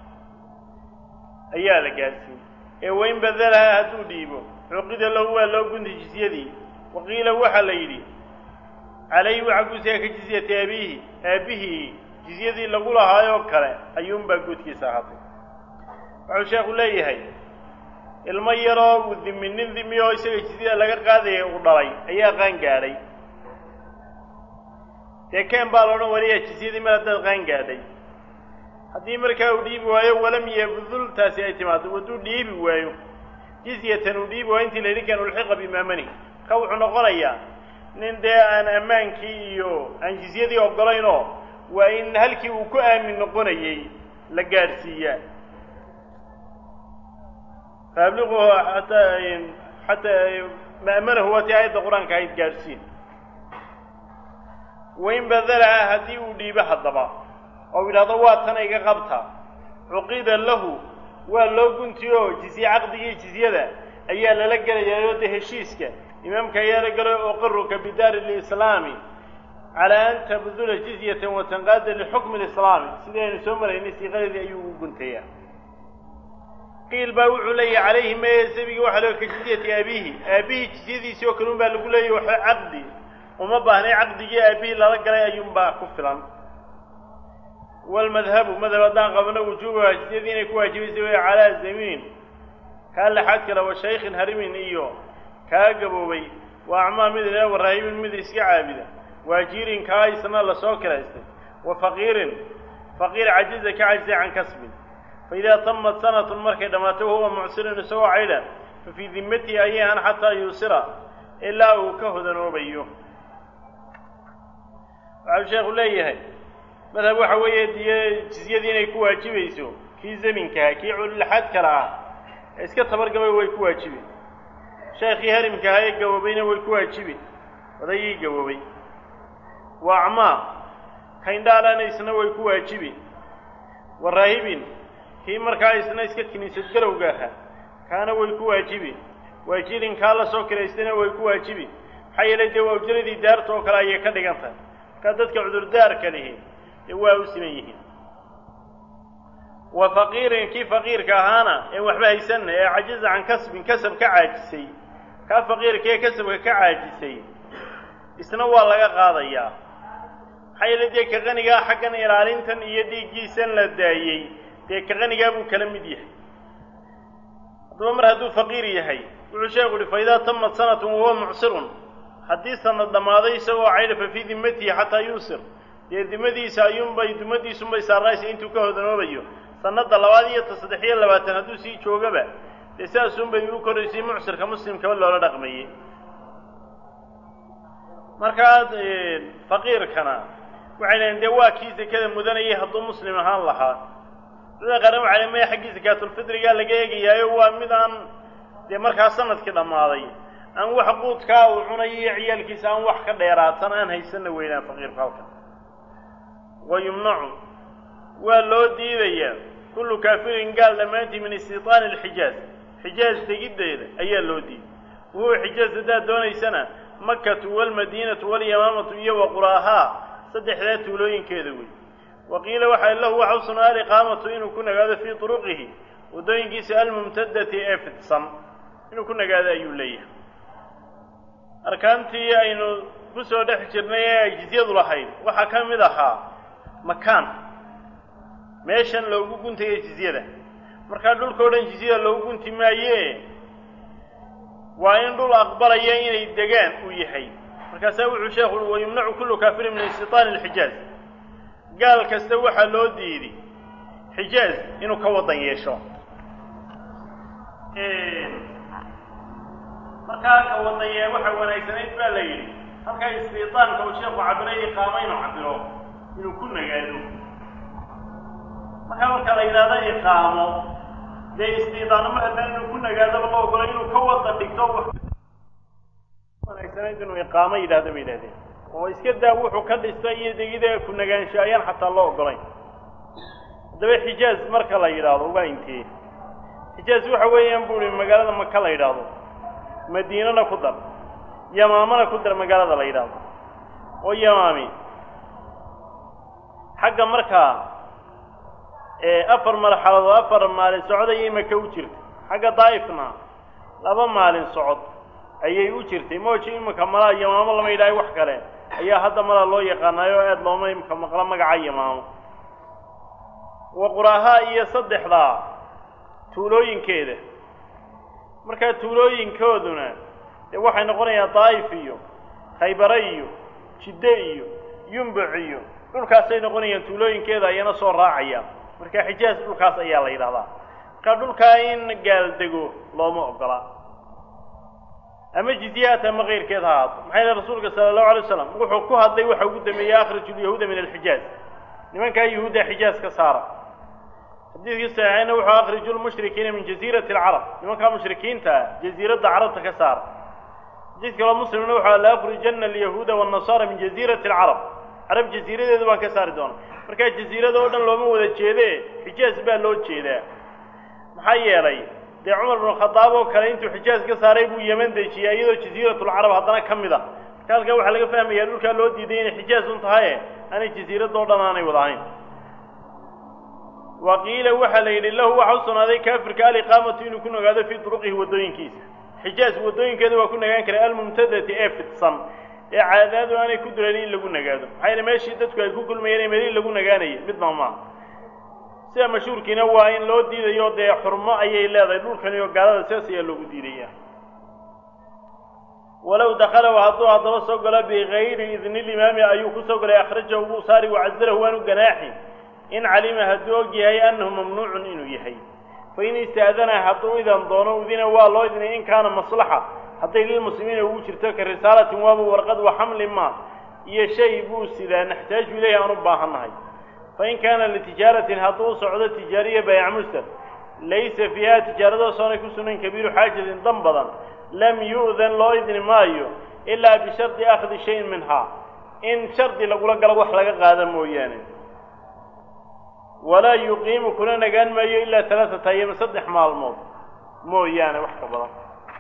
ayaa la gaadhsiin. ee wain badalaha hadduu dhiibo cuqida lahu waa loo gunti jizyadii. waqiila waxaa la yidhi calayhi waxaa guudsiga ka jizyati abiihi aabbihii jizyadii lagu lahaayoo kale ayuunbaa guudkiisa ahaatay. wuxuu sheekhu leeyahay ilmo yaroo uu dimi nin dimi oo isaga jizyada laga qaadaya uu dhalay ayaa qaan gaadhay. dee keen baa la odhan waliya jizyadii mar haddaad qaan gaadhay. haddii markaa uu dhiibi waayo walam yabdul taasi ay timaado hadduu dhiibi waayo jizyatan uu dhiibi waayo intii la yidhi kan ulxiqa bimaamani ka wuxuu noqonayaa nin dee aan ammaankii iyo aan jizyadii ogolaynoo waa in halkii uu ku aamin noqonayay la gaadhsiiyaa. faabliquhu xataa ma'manahu waatii aayadda qur-aanka ahayd gaadhsiin. wain badalaha haddii uu dhiibo haddaba oo yidhahdo waa tan iga qabta cuqida lahu waa loo guntiyo jizye caqdigii jizyada ayaa lala gelayaayoo dee heshiiska imaamka ayaa la gelay uqiruka bidaari lislaami calaa an tabdula jizyatan watanqaada lixukmi lislaami sidii aynu soo maraynay siiqadeedii ayuu ugu guntayaa. qiil baa wuxuu leeyahay calayhi meye sabiga waxaa loo ka jizyati aabihi aabbihii jizyadiisii oo kale un baa lagu leeyahy waxa caqdi uma baahnay caqdigii aabbihii lala galay ayuunbaa ku filan. walmadhabu madhab haddaan qabno wujuubaha jizyadii inay ku waajibaysay way calaa zamiin kaa laxaad kale wa shaykhin harimin iyo kaa gaboobay wa acmaa mid ilaa waraahimin mid iska caabida waajiirin kaa isna lasoo kiraystay wa faqiirin faqiir cajiza ka cajisay can kasbin. faidaa tamat sanatun markay dhammaato wahuwa mucsirin isagoo caydha fa fii dimmatihi ayahan xataa yuusira ilaa uu ka hodanoobayo. waxau sheekhu leeyahay madhab waxa weeye jizyadii inay ku waajibayso kii zaminkaha kii laxaad kale ah ee iska tabargabay way ku waajibi. sheekhii harimkaha ee gaboobayna way ku waajibi odayii gaboobay. wa acmaa kayndhaalana isna way ku waajibi. wa raahibin kii markaa isna iska kiniisad galowga ahaa kaana way ku waajibi. waajirin kaa la soo kiraystayna way ku waajibi. maxaa yeelay dee waa ujaradii daarta oo kale ayay ka dhigan tahay. markaa dadka cudurdaarka lihi dee waa u siman yihiin. wa faqiirin kii faqiirka ahaana ee waxba haysanna ee cajiza can kasbin kasab ka caajisay kaa faqiirka ee kasabka ka caajisay isna waa laga qaadayaa. maxaa yeelay dee ka qanigaa xaggan ilaalintan iyo dhiiggiisan la daayey dee ka qanigaa buu kala mid yahay. haddaba mar hadduu faqiir yahay wuxuu sheekhu uhi faidaa tamat sanatun wahuwa mucsirun haddii sanad dhammaaday isagoo caydha fa fii dimmatihi xataa yuusir dee dimadiisa dumadiisunbay saarnaysa intuu ka hodanoobayo. sanadda labaad iyo ta 3 hadduu sii joogaba dee sidaasunbay u koraysay mucsirka muslimkaba loola dhaqmayey. markaa faqiirkana waxay leeyiin dee waa kii sekada mudanayay hadduu muslim ahaan lahaa. sida qaran waxay leeyiin maya xaggii sakaatulfidrigaa laga eegayaayo waa mid aan dee markaa sanadkii dhammaaday aan wax quudkaa uu cunayo iyo ciyaalkiisa aan wax ka dheeraatan aan haysanna weynaan faqiirka halkan. wa yumnacu waa loo diidayaa kullu kaafirin gaal dhammaantii min istitaani alxijaaz xijaaz tegiddeeda ayaa loo diiday. wuxuu xijaaz haddaad doonaysana makatu walmadiinatu walyamaamatu iyo wa quraahaa saddexdaa tuulooyinkeeda wey. waqiila waxaa lahu waxa u sugnaa aliqaamatu inuu ku nagaado fii turuqihi waddooyinkiisa almumtadati ee fidsan inuu ku nagaado ayuu leeyahay. arkaantii aynu ku soo dhex jirnay ee ay jizyadu lahayd waxaa ka mid ahaa makaan meeshan loogu guntaya jizyada. markaa dhulkao dhan jizyada loogu gunti maaye waa in dhul aqbalaya inay degaan uu yahay. markaasaa wuxuu sheekhu ui wayumnacu kullu kaafirin min istitaani alxijaaz gaal kasta waxaa loo diiday xijaaz inuu ka wadan yeesho. markaa ka wadaya waxa wanaagsanayd baa la yidhi halkaa istitaanka uu sheekhu cabiray iqaamo inuu cabiro inuu ku nagaado. markaa marka la yidhahdo iqaamo dee istiidaano mar haddaan inuu ku nagaadaba loo ogolay inuu ka wada dhigto wanaagsanayd inuu iqaamo yidhahda bay yidhahdeen oo iska daa wuxuu ka dhistay iyo degida ku nagaansho ayaan xataa loo ogolayn. haddaba xijaaz marka la yidhaahdo waa intee? xijaaz waxa weeyaan buu ihi magaalada maka la yidhaahdo, madiinana ku dar, yamaamana ku dar magaalada la yidhaahdo. oo yamaami xagga markaa afar marxaladood afar maalin socod ayay maka u jirtay, xagga daa'ifna 2 maalin socod ayay u jirtay. mooji imika malaa yamaamo lama yidhaahay wax kale ayaa hadda malaa loo yaqaanayo aad looma imika maqla magaca yamaamo. wa quraaha iyo 3 tuulooyinkeeda, markaa tuulooyinkooduna dee waxay noqonayaan daa'if iyo khaybare iyo jidde iyo yumbuc iyo dhulkaasay noqonayaan tuulooyinkeeda ayana soo raacaya. marka xijaaz dhulkaas ayaa la yidhahdaa. marka dhulkaa in gaal dego looma ogola ama jizyaat ama keyrkeed ha ahaato. maxaa yeele rasuulka sala allahu alay wasalam wuxuu ku hadlay waxa ugu dambeeyey akhriju lyahuuda min alxijaaz, nimankaa yahuudda xijaaz ka saara. xadiidkii saxiixayna wuxuu akhriju lmushrikiina min jaziirati alcarab, nimankaa mushrikiinta jaziiradda carabta ka saara. xadiid kaloo muslimna wuxuu la akhrijanna alyahuuda waannasaara min jaziirati alcarab, carab jaziiradeedu baan ka saari doona. markaa jaziirada oo dhan looma wada jeedee xijaaz baa loo jeedaa. maxaa yeelay dee cumar binu khadaab oo kale intuu xijaaz ka saaray buu yeman dejiyay iyadoo jaziiratulcarab haddana ka mid ah. marka halkaa waxaa laga fahmayaa dhulkaa loo diiday inay xijaaz un tahaye aanay jaziiradda oo dhan aanay wada ahayn. wa qiila waxaa la yidhi lahu waxa u sugnaaday kaafirka aliqaamatu inuu ku nagaado fii duruqihi waddooyinkiisa. xijaaz waddooyinkeeda waa ku nagaan karay almumtadati ee fidsan ee caadaadu aanay ku durayn in lagu nagaado. maxaa yeele meeshii dadku ay ku kulmayeen ee meelihii lagu nagaanayay midna maaha. sida mashhuurkiina waa in loo diidayo dee xurmo ayay leedahay dhulkan iyo gaalada sidaas ayaa loogu diidaya. walow dakhalahu hadduu haddaba soo galo bikayri idni limaami ayuu ku soo galay akhrajahu wuu saari wacazarahu waanu ganaaxi in calima hadduu og yahay annahu mamnuucun inuu yahay. fain istaadana hadduu idan doono udina waa loo idnay in kaana maslaxa hadday lilmuslimiina ugu jirto ka risaalatin waaba warqad wa xamli ma iyo shay buu sidaa naxtaaju ilayhi aan u baahannahay. fain kaana litijaaratin hadduu socdo tijaariya bayc mustar laysa fiiha tijaaradaasooanay ku sugnayn kabiiru xaajatin dan badan lam yu'dan loo idni maayo ilaa bishardi akhdi shayin minhaa, in shardi lagula galo wax laga qaada mooyaane. walaa yuqiimu kuna nagaan maayo ilaa 3 ayam 3 maalmood mooyaane wax ka badan.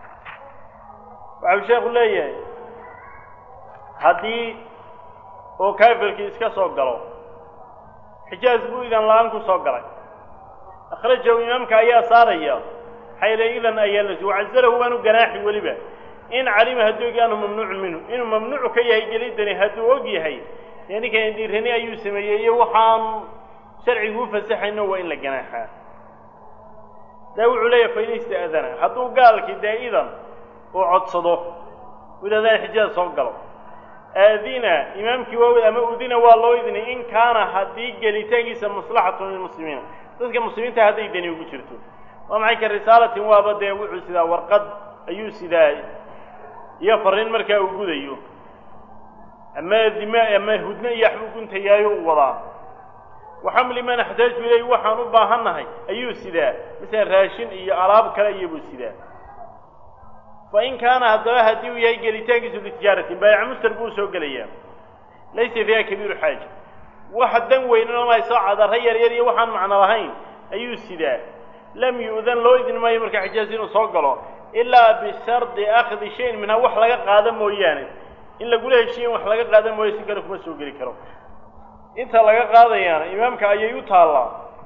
waxau sheekhu leeyahay haddii oo kaafirkii iska soo galo xijaaz buu idan la-aan ku soo galay, akhrajahu imaamka ayaa saaraya xayla idan ayaa la wacazalahu waanu ganaaxi weliba in calima hadduu og anhu mamnuucun minhu inuu mamnuucu ka yahay gelidani hadduu og yahay dee ninkan dhiirani ayuu sameeyey iyo waxaan sharcigu u fasaxayno waa in la ganaaxaa. daa wuxuu leeyahay fain istaadana hadduu gaalkii dee idan uu codsado u yidhahdaan xijaaz soo galo aadina imaamkii waa ama udina waa loo idnay in kaana haddii gelitaankiisa maslaxatun lilmuslimiina dadka muslimiinta hadday dani ugu jirto. waa maxay ka risaalatin waaba dee wuxuu sidaa warqad ayuu sidaa iyo farriin markaa uu gudayo ama dima ama hudno iyo waxbuu guntayaayo u wadaa. waxamli man axtaaju ilayhi waxaan u baahannahay ayuu sidaa misala raashin iyo alaab kale iyobuu sidaa. fain kaana haddaba haddii uu yahay gelitaankiisu litijaaratin baayac mustar buu soo gelayaa laysa fiiha kabiiru xaaja waxa dan weynan ma soo cadarra yaryar iyo waxaan macno lahayn ayuu sidaa. lam yu'dan loo idin maayo marka xijaaz inuu soo galo ilaa bishardi akhdi shayin minhaa wax laga qaada mooyaane. in lagula heshiiyin wax laga qaada mooye si kale kuma soo geli karo. inta laga qaadayaana imaamka ayay u taallaa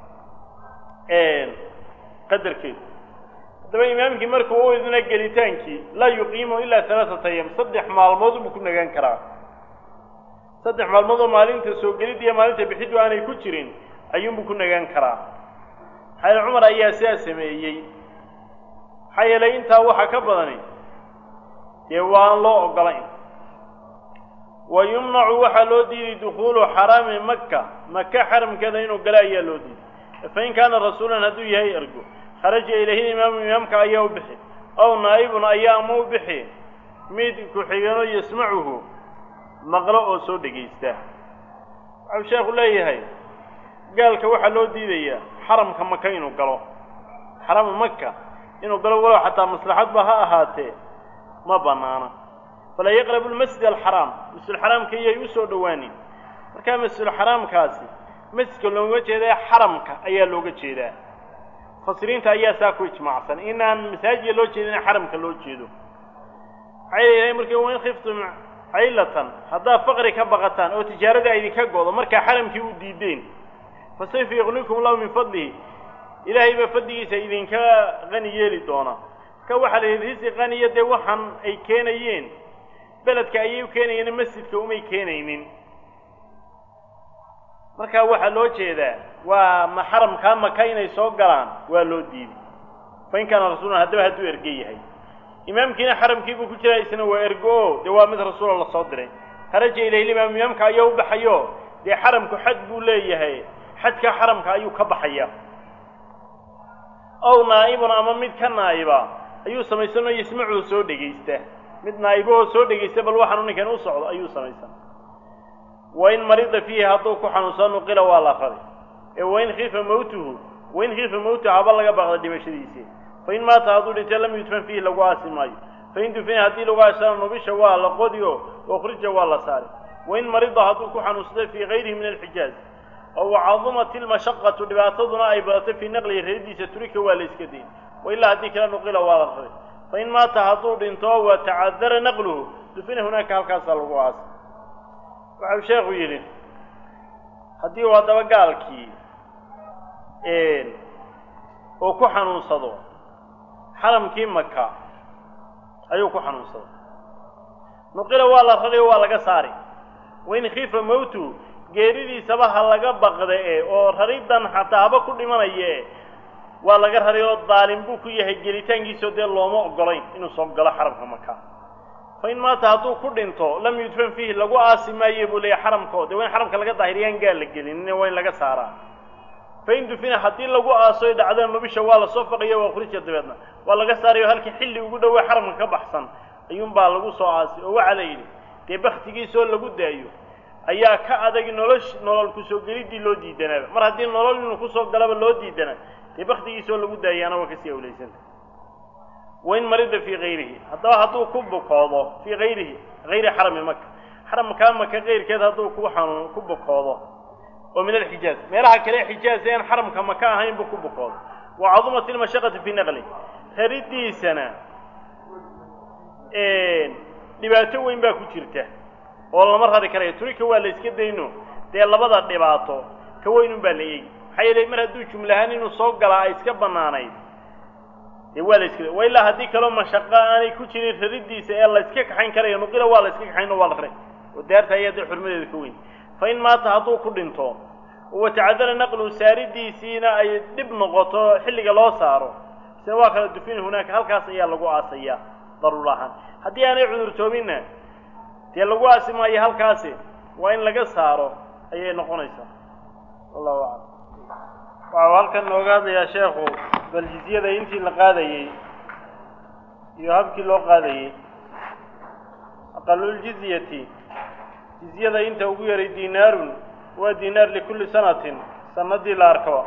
qadarkeedu. haddaba imaamkii markuu u idna gelitaankii laa yuqiimu ilaa 3 ayam 3 maalmood buu ku nagaan karaa. 3 maalmood oo maalinta soo gelid iyo maalinta bixiddu aanay ku jirin ayuunbuu ku nagaan karaa. maxaa yeele cumar ayaa sidaa sameeyey. maxaa yeelay intaa waxa ka badani dee waan loo ogolayn. wa yumnacu waxaa loo diiday dukhuulu xaraami maka xaramkeeda inuu gala ayaa loo diiday. fain kaana rasuulan hadduu yahay ergo kharaja ilayhi imaamu imaamka ayaa u bixi aw naa'ibun ayaa ama u bixi mid ku-xigeenoo yasmacuhu maqlo oo soo dhegaysta. waxau sheekhu leeyahay gaalka waxaa loo diidayaa xaramka maka inuu galo. حرم مكة إنه قالوا ولو حتى مصلحات بها أهاته ما بنانا فلا يقرب المسجد الحرام مسجد الحرام كي يوسو دواني وكان مسجد الحرام كاسي مسجد لو وجه حرمك أي لو وجه فصيرين تأيّا ساكو إجماع سن إن مساجد لو وجه حرمك لو وجه عيلة مركب وين خفتم عيلة هذا فقر كبغتان أو تجارة أيدي كجوضة مركب حرمك وديدين فسيف يغنيكم الله من فضله إلهي بفضله سيدين كغني يلي دونا كوحل هذه غني يدي وحن أي كينيين بلد كأيو كينيين مسجد كأمي كينيين marka waxa loo jeedaa waa maxramka makayna soo galaan waa loo diiday fayn kana rasuulna haduu ergay yahay imaamkiina xaramkii buu ku jiray isna waa ergo de waa mid rasuulullah soo diray kharaja ilayhi imaamka ayuu baxayo de xaramku xad buu leeyahay xadka xaramka ayuu ka baxaya aw naa'ibun ama mid ka naa'iba ayuu sameeyay ismaaciil soo dhageysta mid naa'ibo soo dhageysta bal waxaan ninkan u socdo ayuu sameeyay وإن مرض فيه هذوك حنوسان وقيل والله خير وإن خيف موته عبالله بعد دمشقيسي فإن مات هذول لم يدفن فيه لقاس ماي فإن دفن هذه لقاس نبيش والله قديو وخرج والله صار وإن مرض هذوك حنوسان في غيره من الحجاز أو عظمة المشقة لبعضنا أي بات في نقل الهدي سترك والإسكدين وإلا هذه كلا نقيل والله خير فإن مات هذول انتوا وتعذر نقله دفن هناك هالكاس لقاس وعب شيخ يلين هدي وهذا قالكي oo ku xanuunsado xaramkii Makka ayuu ku xanuunsado nuqila waa la raray waa laga saari weyn khifa mawtu geeridiisa ba laga baqday oo raridan xataa haba ku dhimanaye waa laga raray oo daalim buu ku yahay gelitaankiisa de looma ogolayn inuu soo galo xaramka Makka فإن ما تهدو كردينتو لم يدفن فيه لقوا آسما يبولي حرمكو دي وين حرمك لقى ظاهريان قال لك إنه وين لقى سارا فإن دفن حتى لقوا آسوي دعدا ما بيشوال صفقية وخرج الدبادنا ولقى ساري وهالك حلي وقوده وحرمك بحصن أيوم بالغو سو آسي وعليه دي بختي سو لقوا دايو أيا كأدق نولل كسو قريدي لو ديدنا مر هدين نولل كسو قلب لو ديدنا دي بختي سو لقوا دايانا وكسي أوليسن وإن مرض في غيره هذا كب قاضه في غير حرم مكة حرم مكة غير كذا هذا كب قاضه ومن الحجاز ما لها كلا حجازين حرم كمكة هين بكب قاضه وعظمة المشقة في نقله هردي سنة لبعته وين باكو ترته والله مرة هذا كلا تريك ولا يسكدينه ده الله بدأ لبعته كوين بالي حي لي مرة دوش ملهانين وصوق على إسكبنانين وإلا هذيك لما شقة أنا كوتشي ردي سأل إسكك حين كريه نقول والله إسكك حين والله خير ودارت هي ده حرمة الكوين فإن ما تهطو كلنتو وتعذر نقل ساردي سينا أي دب نقطة حل جلوا صاروا سواء كان الدفين هناك هل كاس إياه لقوا عصية ضرورها هدي أنا عذر تومينا تلقوا عصية أي هل كاسي وإن لقى صاروا أي نقونيسا الله أعلم وعوال كان نوغاد يا شيخو بالجزية دا انتي لقادي يهبكي لو قادي أقلوا الجزية جزية دا انت وغير دينار ودينار لكل سنة دي الأركوة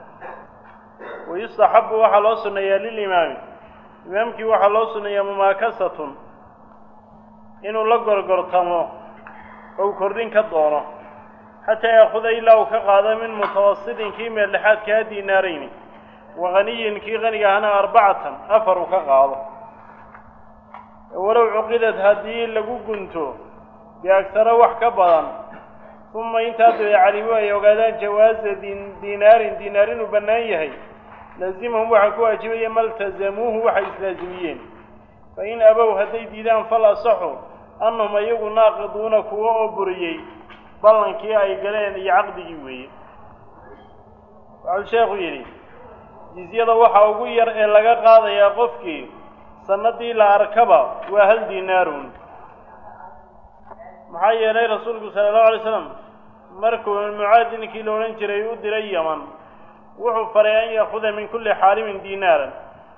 ويستحب وحل أصنع للإمام إمامك وحل أصنع مماكسة إنه لقر قرطمه أو كردين كالدورة حتى يأخذ إلا وكقاذا من متوسط كيما اللحاد كدينارين وغني كي غني هنا 4 أفر وكقاذا ولو عقدت هذه لقو كنتو بأكثر وحكبرا ثم انتهوا يعلموا يوغادان جواز دينارين وبنايهي لازمهم وحكوا أجبيا ما التزموه وحيث لازميين فإن أبوا هدي ديدان فلا صحوا أنهم يقوا ناقضون كوا أبريي بلنكي أي قلين يعقدي وي الشيخ يري جزيادة وحا وغير إن لغا قاضي يا قفكي سندي لأركبا وهل دينارون محايا لي رسولك صلى الله عليه وسلم مركو من معادن كيلو ننجر يؤدي اليمن وحو فريان يأخذ من كل حارم دينارا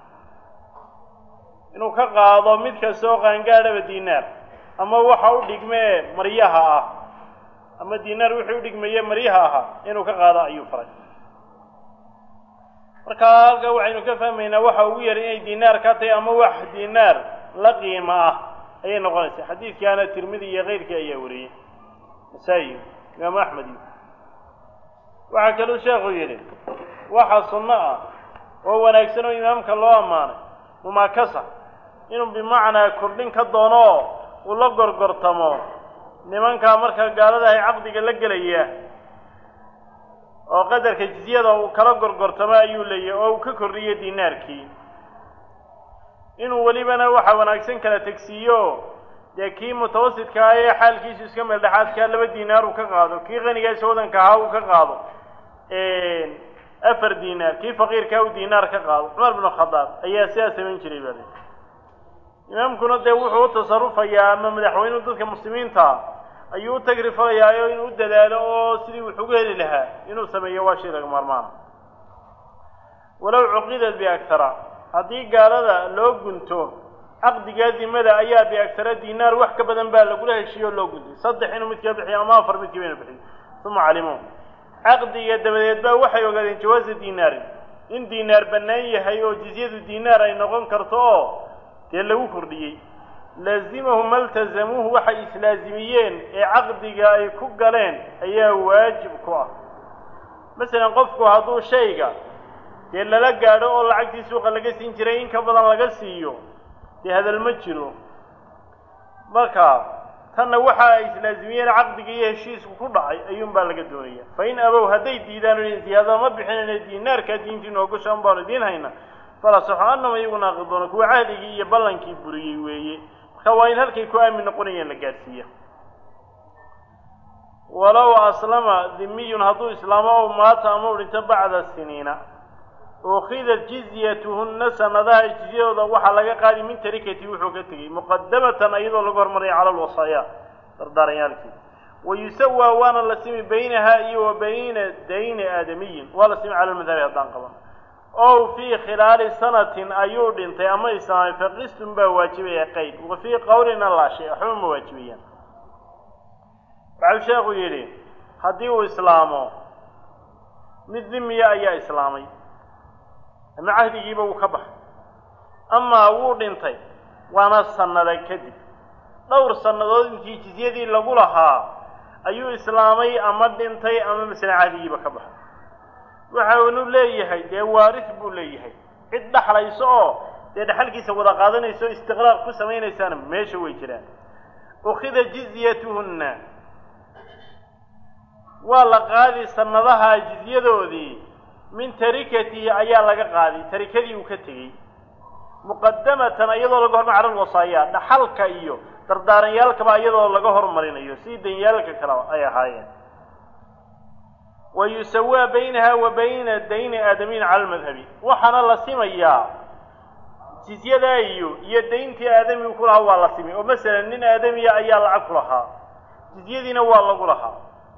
إنه كقاضا مدك سوقا انقال بدينار أما وحاو دقمي مريها أما دينار وحاو دقمي مريها إنه كقاضا أيو فرج marka halka waxaynu ka fahmaynaa waxa ugu yar inay diinaar ka tahay ama wax diinaar la qiimo ah ayay noqonaysaa xadiidkaana tirmidi iyo keyrkii ayaa wariyey nasaa'i imaam axmed waxaa kaluu sheekhu yidhi waxa sunno ah oo wanaagsan oo imaamka loo ammaanay mumaakasa inuu bimacnaa kordhin ka doono uu la gorgortamo nimankaa markaa gaalada ay caqdiga la gelaya oo qadarka jizyada uu kala gorgortamo ayuu leeyahay oo uu ka kordhiyo diinaarkii inuu welibana waxa wanaagsan kala tegsiiyo dee kii mutawasidka ah ee xaalkiisu iska meel dhexaadkaa 2 diinaar uu ka qaado kii qaniga ee wadanka ahaa uu ka qaado 4 diinaar kii faqiirka uu diinaar ka qaado Umar ibn Khattab ayaa sidaas sameyn jiray baa imaamkuna dee wuxuu u tasarufayaa ama madaxweynuhu dadka muslimiinta ayuu u tagrifalayaa inuu dadaalo oo sidii wuxuu uga heli lahaa inuu sameeyo waa shay laga maarmaan walaw cuqidad bi akthara haddii gaalada loo gunto caqdiga dimada ayaa bi akthara diinaar wax ka badan baa lagu heshiiyo loo guntay 3 inuu mid ka bixiyo ama 4 mid ka bixiyo thumma calimu caqdiga dabadeed baa waxay ogaadeen jawaaz diinaar in diinaar banaan yahay oo jizyadu diinaar ay noqon karto oo dee lagu kordhiyey لازمهم التزموه وحي إسلازميين عقدك أي كقلين أي واجب كوا مثلا قفكوا هذو شيء يلا لقى رؤوا العقد سوق لقى سنجرين كبضا لقى سيو هذا المجرو بكا تنوحا إسلازميين عقدك يهشيس وكرع أيوم بالك الدنيا فإن أبو هدي ديدان هذا ما بحين الدينار كدين جنو قشان باردين هينا فلا سبحان ما يقولنا غضونك وعادي يبلنك بري ويه خوين هلكي كوامن نقولين لقاسيه ولو أسلم ذمي هذو إسلام أو مات أمور بعد السنين وخذت جزيتهن سنة الجزية وضوحها لقى قادم من تركتي وحكتي مقدمة أيضا لقرمري على الوصايا درداريالكي ويسوى وانا لسم بينها وبين دين آدمي ولا سم على المذهب هدان قبل أو في خلال سنة أيود انتيامي إسلامي فقستم بواجبية قيد وفي قولنا الله شيء حرم واجبيا بعد شيخ يري حديو إسلامه مذمية أي إسلامي أما عهد يجيبه وكبح أما أود انتي وانا السنة ذا كذب دور السنة ذا انتي جزيدي لقولها أيو إسلامي أمد انتي أما مثل عهد يجيبه كبح waxaanu leeyahay de waaris buu leeyahay cid dhaxlayso oo de dhaxalkiisa wada qaadanayso istiqraaq ku sameeynaysan meesha way jiraan ukhida jizyatuhunna wala qaadi sanadaha jizyadoodii min tarikati ayaa laga qaadi tarikadii uu ka tagay muqaddamatan ayadoo laga hormar caral wasaaya dhaxalka iyo dardaaranyaalka ayadoo laga hormarinayo si danyaalka kala ay ahaayeen ويسوى بينها وبين دين آدمين على المذهب وحنا لسميا جزية أيو يدين تي آدمي وكلها والله سمي ومثلا إن آدمي أيال عقلها جزية دينا والله قلها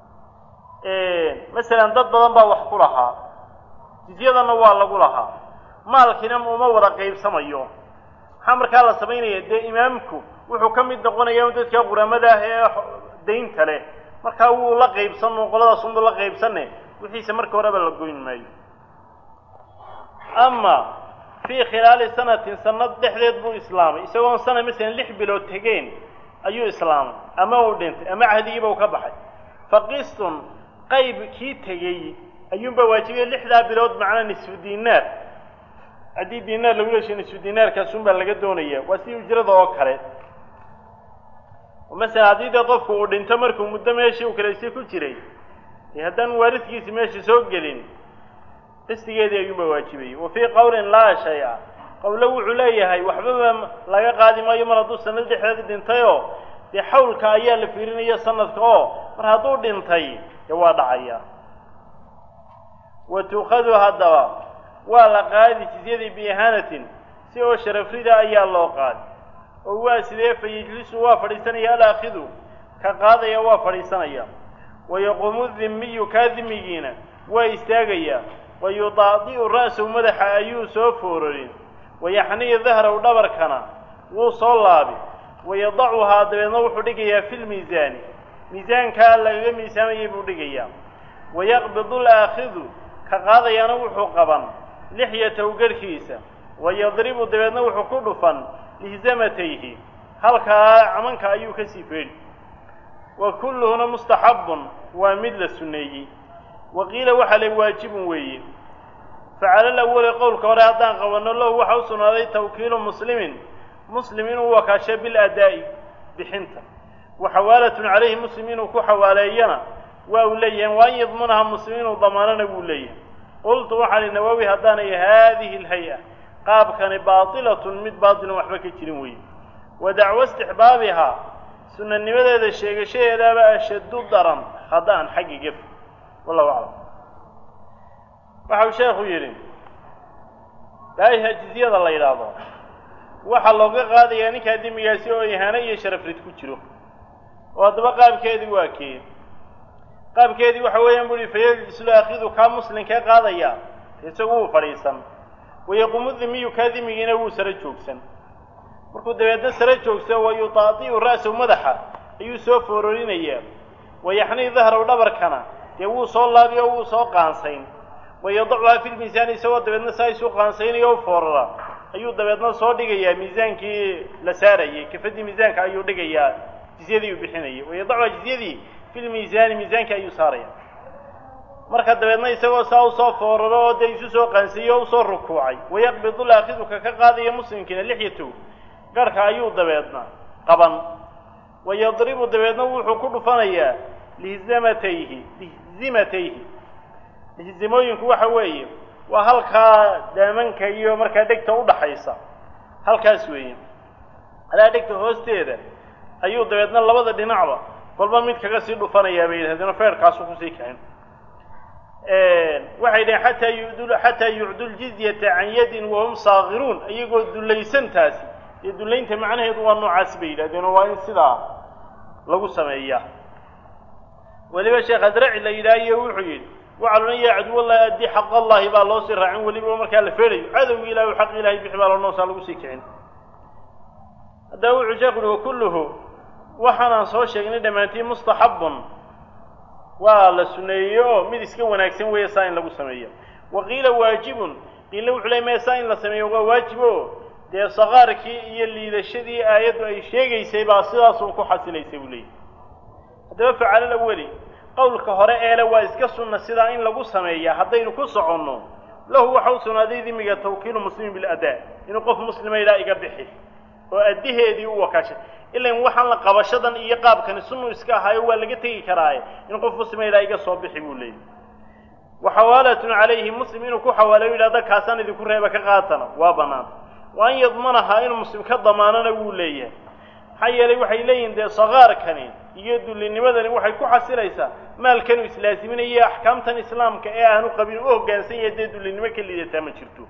مثلا ضد ضنبا وحقلها جزية دينا والله قلها مالكنا ممورة قيب سميو حمر كالا سمينا يدي إمامكم وحكم الدقون يوم تتكا قرامدا دين تله marka uu la qaybsan qolada sundu la qaybsanay wixiisa marka hore la goyn maayo amma fi khilal sanatin sanad dhexdeed buu islaamay isagoo sanad misan 6 bilood tageen ayuu islaamay ama uu dhintay ama ahdiiba uu ka baxay faqistun qayb ki tagay ayuunba waajibay 6 bilood macna nisfu diinaar hadii diinaar lagu leeshay nisfu diinaar ka sunba laga doonaya waa si ujrada oo kale ومثلا عديد قفك ودنت مركو مدة ماشي وكريسي كل شيء هذا وارث كيس ماشي سوق جلين استجاد يوم واجبي وفي قول لا شيء قوله عليا هاي وحبب لا قادم ما يمرض السنة دي حد دنتيو دي حول كايا لفيرنية سنة كو مرهدو دنتي يوضعيا وتأخذها الدواء ولا قادي تزيد بإهانة سوى شرفريدا أيا الله قاد وهو سيده فيجلس وفريسانيا لا أخذه كقاضي وفريسانيا ويقوم الذمي كاذميين ويستاغيا ويضاضي الرأس ومدح أيوسف فورين ويحني الظهر ودبر كنا وصلابي ويضعها دبنوح دقيا في الميزان ميزان كان لغا ميزان يبو دقيا ويقبض الآخذ كقاضي نوح قبا lixyatahu garhkiisa wayadribu dabeedna wuxuu ku dhufan lihzamatayhi halkaa camanka ayuu kasii feedhi wa kulluhuna mustaxabun waa mid la sunneeyey waqiila waxaa la waajibun weeye facala alawali qowlka hore haddaan qabanno lahu waxa u sugnaaday tawkiilu muslimin muslim inuu wakaasho biladaa'i bixinta wa xawaalatun calayhi muslim inuu ku xawaaleeyana waa uu leeyahay waan yadmunaha muslim inuu damaanana wuu leeyahay qultu waxaa li nawaawi haddaanay haadihi alhay-a qaabkani baatilatun mid baatilan waxba ka jirin weeye wa dacwo istixbaabihaa sunanimadeeda sheegashadeedaaba ashaddu daran haddaan xaggi gef wallahu aclam waxau sheekhu yidhi baayiha jizyada la yidhaahdo waxaa looga qaadayaa ninkaa dimigaasi oo ihaano iyo sharafrid ku jiro oo haddaba qaabkeedii waa kee qaabkeedii waxa weeyaan bu uhi fayajlisu aakhidu kaa muslinkee qaadaya isagu wuu fadhiisan wayaquumu dimiyu kaa dimigiina wuu sara joogsan markuu dabeedna sara joogso wa yutaadi'u ra'sahu madaxa ayuu soo foororinayaa wayaxnii dahrahu dhabarkana dee wuu soo laabi oo wuu soo qaansayn wayadacuhaa fi lmiisaani isagoo dabeedna saa isu qaansaynayo u foorara ayuu dabeedna soo dhigayaa miisaankii la saarayay kafadii miisaanka ayuu dhigayaa jizyadii uu bixinayay wayadacuhaa jizyadii fi lmiisaani miisaanka ayuu saaraya marka dabeedna isagoo saa usoo fooraro oo dee isu soo qaansaeyey oo usoo rukuucay wayaqbidu laakhiduka ka qaadaya muslimkiina lixyatahu garhka ayuu dabeedna qaban wayadribu dabeedna wuxuu ku dhufanayaa lihzimatayhi lihzimooyinku waxa weeye waa halkaa daamanka iyo markaa dhegta udhaxaysa halkaas weeye alaa dhegta hoosteeda ayuu dabeedna labada dhinacba kolba mid kaga sii dhufanayaa bay yidhahdeen feerhkaasu kusii kicin waxay dhaheen xataa yucdu ljizyata can yadin wahum saagiruun iyagoo dulaysantaasi dee dullaynta macnaheedu waa noocaasi bay yidhahdeen oo waa in sidaa lagu sameeyaa weliba sheekh adraci la yidhaahiyo wuxuu yidhi wacaluna yaa caduwallahi addi xaq allahi baa loo sii raacin weliba markaa la feedhayo cadowgi ilahi xaq ilahay bixi baa loonoosaa lagu sii kicin haddaba wuxuu sheekhu uhi wakulluhu waxaanaan soo sheegnay dhammaantiin mustaxabun waa la suneeyey oo mid iska wanaagsan weeye saa in lagu sameeyo waqiila waajibun qiila wuxuu leey maya saa in la sameeyo waa waajib oo dee sakaarkii iyo liidashadii aayaddu ay sheegaysay baa sidaasuu ku xasilaysay buu leeyahy haddaba facala alawali qowlka hore eele waa iska sunna sidaa in lagu sameeyaa haddaynu ku soconno lahu waxa u sugnaaday dimiga tawkiilu muslimin biladaa inuu qof muslima idhaa iga bixi oo addiheedii u wakaashay ilan waxaan la qabashadan iyo qaabkani sunnu iska ahaayo waa laga tegi karaaye in qof muslima idhaa iga soo bixi buu leeyahy wa xawaalatun calayhi muslim inuu ku xawaalayo yidhahda kaasaan idinku reeba ka qaatana waa bannaan wa an yadmanahaa inuu muslim ka damaanana wuu leeyahay maxaa yeelay waxay leeyihin dee sakaarkani iyo dullinimadani waxay ku xasilaysaa maalkanuu islaaziminayo axkaamtan islaamka ee aanu qabin u hoggaansan yahay dee dullinimo ka liidataa ma jirto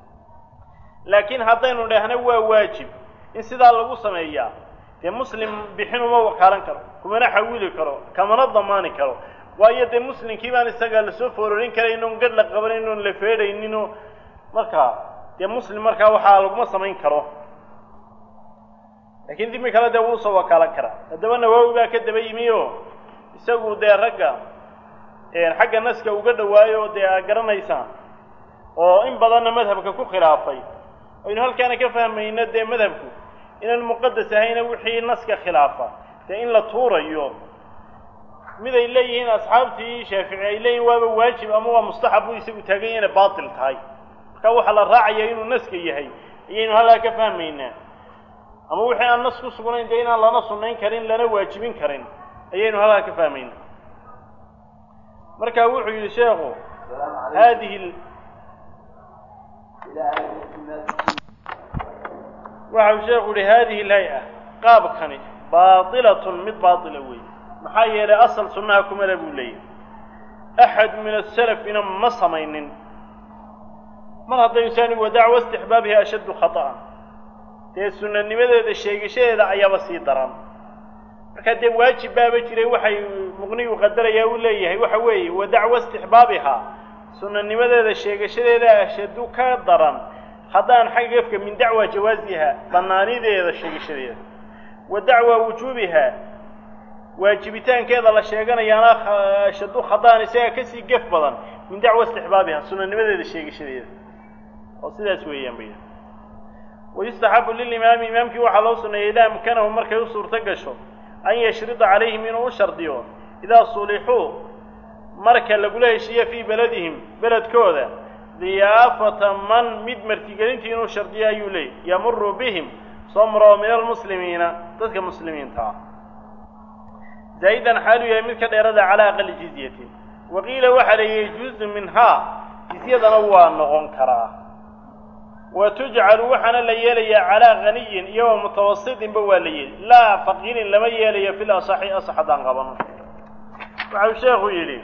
laakiin haddaynu dhahna waa waajib in sidaa lagu sameeyaa dee muslim bixin uma wakaalan karo kumana xawili karo kamana damaani karo waayo dee muslimkii baan isagaa lasoo foororin karayn oon gadh la qabanayn oon la feedhayninoo markaa dee muslim markaa waxaa laguma samayn karo laakiin dimi kale dee wuu soo wakaalan karaa haddaba nawaawi baa ka daba yimi oo isagu dee ragga xagga naska uga dhawaayo oo dee aad garanaysaan oo in badanna madhabka ku khilaafay aynu halkaana ka fahmayno dee madhabku inaan muqadas ahayna wixii naska khilaafa dee in la tuurayo mid ay leeyihiin asxaabtii shaafici ay leeyihin waaba waajib ama waa mustaxab buu isagu taagan yahay inay baatil tahay marka waxaa la raacaya inuu naska yahay ayaynu halkaa ka fahmaynaa ama wixii aan nas ku sugnayn dee inaan lana sunnayn karin lana waajibin karin ayaynu halkaa ka fahmaynaa marka wuxuu yidhi sheekhu haadihi waxau sheekhu yihi haadihi alhay-a qaabkani baatilatun mid baatila weeye maxaa yeelay asal sunnaha kumala buu leeyahy axad min asalafina ma samaynin mar hadday insaani wa dacwa istixbaabihi ashaddu khata'an dee sunanimadeeda sheegashadeeda ayaaba sii daran markaa dee waajib baaba jiray waxay muqnigu qadarayaa uu leeyahay waxa weeye wa dacwa istixbaabihaa sunanimadeeda sheegashadeeda ashaddu ka daran haddaan xagga gefka min dacwa jawaasiha bannaanideeda sheegashadeeda wa dacwa wujuubiha waajibitaankeeda la sheeganayaana ashaddu khada'an isaga kasii gef badan min dacwa istixbaabiha sunanimadeeda sheegashadeeda وسيداس ويان بين ويستحب للإمام إمامك وحلو سنة إذا أمكنه مركز يصور تقشو أن يشرط عليهم منه شرطيون إذا صلحوا مركز لقوله شيء في بلدهم بلد كوذا ضيافة من مد مرتقلين تينو شرطيا يولي يمر بهم صمروا من المسلمين تلك المسلمين تعالى زائدا حاله يمد كالإرادة على أقل جزية وقيل وحل يجوز منها جزية نوى النغن كراه وتجعل وحنا ليالي على غني يوم متوسط بوالي لا فقير لما يالي في الأصح أصح دان غبن وعلى الشيخ يلي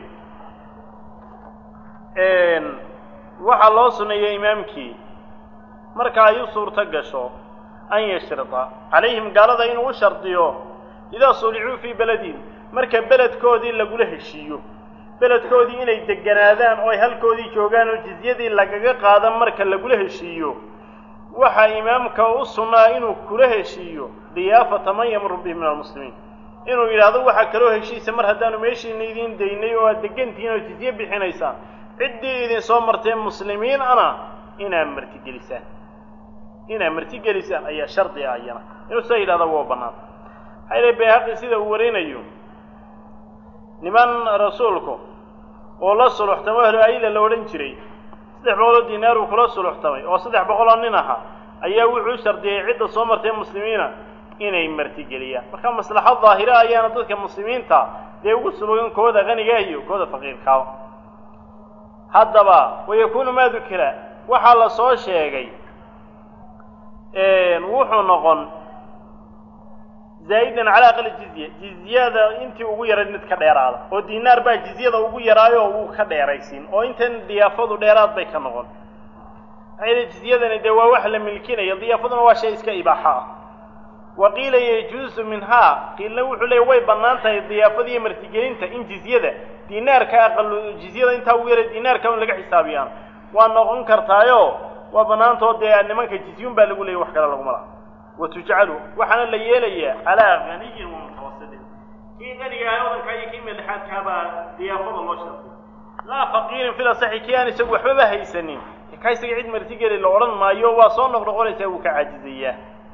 waxa loo suneeyay imaamkii marka ay suurta gasho an yashrata alayhim galada inuu shardiyo ida sulicu fi baladin marka beledkoodii lagu la heshiiyo beledkoodii inay deganaadaan oo ay halkoodii joogaan oo jizyadii lagaga qaadan marka lagu la heshiiyo waxa imaamka u sunaa inuu kula heshiiyo diyaafata man yamru bihi min almuslimiin inuu yiraahdo waxa kale oo heshiisa mar hadaanu meeshiina idin deynay oo degantiin oo jizye bixinaysaan عدي إذن صومرتين مسلمين أنا إنا مرتي جلسان أي شرط يا عينا إنه سيد هذا هو بنات هاي بهاق سيده ورين أيوم لمن رسولكم والله صلح تمهل أيلا لو رنشري صدح بقول دينار وكلا صلح تمهل وصدح بقول أننا أيه وعشر دي عدة صومرتين مسلمين إنا مرتي جليا فكان مصلحة ظاهرة أيانا تلك المسلمين تا دي وقصلوا كودا غني جايو كودا فقير كاو هذا ويكون ما ذكر وحال صو شيغي وحو نقون زائدا على اقل الجزيه جزيه انت ugu yareed mid ka dheeraada oo diinaar baa jiziyada ugu yaraayo oo uu ka dheeraysin oo intan diyaafadu dheeraad bay ka noqon ay jiziyadana de waa wax la milkinayo diyaafaduna waa shay iska ibaaxa وقيل يجوز منها قيل wuxuu leeyahay way banaantahay diyaafadii martigelinta in jiziyada diinaarka aqal jiziyada inta ugu yar diinaarka laga xisaabiyaan waa noqon kartaayo waa banaanto de nimanka jiziyun baa lagu leeyahay wax kale lagu mala وتجعل waxana la yeelaya ala ghaniyin wa mutawassidin ganiga ayoodanka ay kiimid xadka ba diyaafada loo shartay la faqir fil sahih kiyaan isagu waxba ba haysanin ka isaga cid martigeli la oran maayo waa soo noqonaysa uu ka cajiziyaa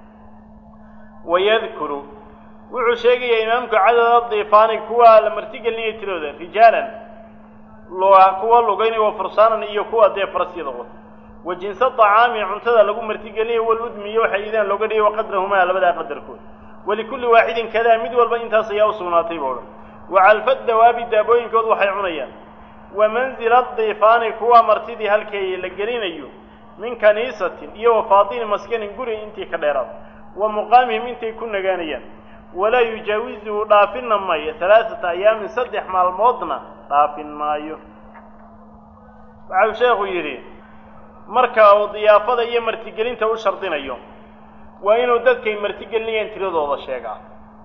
ويذكر وعشيقي إمامك عدد الضيفان كوا لمرتقلني يتلوذا رجالا كوا لغيني وفرسانا إيو كوا دي فرسي ضغط وجنس الطعام عنتذا لغو مرتقلني والودمي يوحي إذن لغني وقدرهما لبدا قدركون ولكل واحد كذا مدول بإنتا سياوسو ناطيبولا وعلى الدواب الدابوين كود وحي عنيا ومنزل الضيفان كوا مرتدي هالكي لقلين أيو من كنيسة إيو فاضين مسكن قري انتي كديرات ومقامهم انتي كنا جانيا ولا يجاوزه ضافن ماي 3 أيام صدح مع الموضنا ضافن مايو وعلى شيخ يري مركا وضيافة اي مرتقلين تو شرطين ايوم وإنه دادكي مرتقلين تريدو ذا شيخا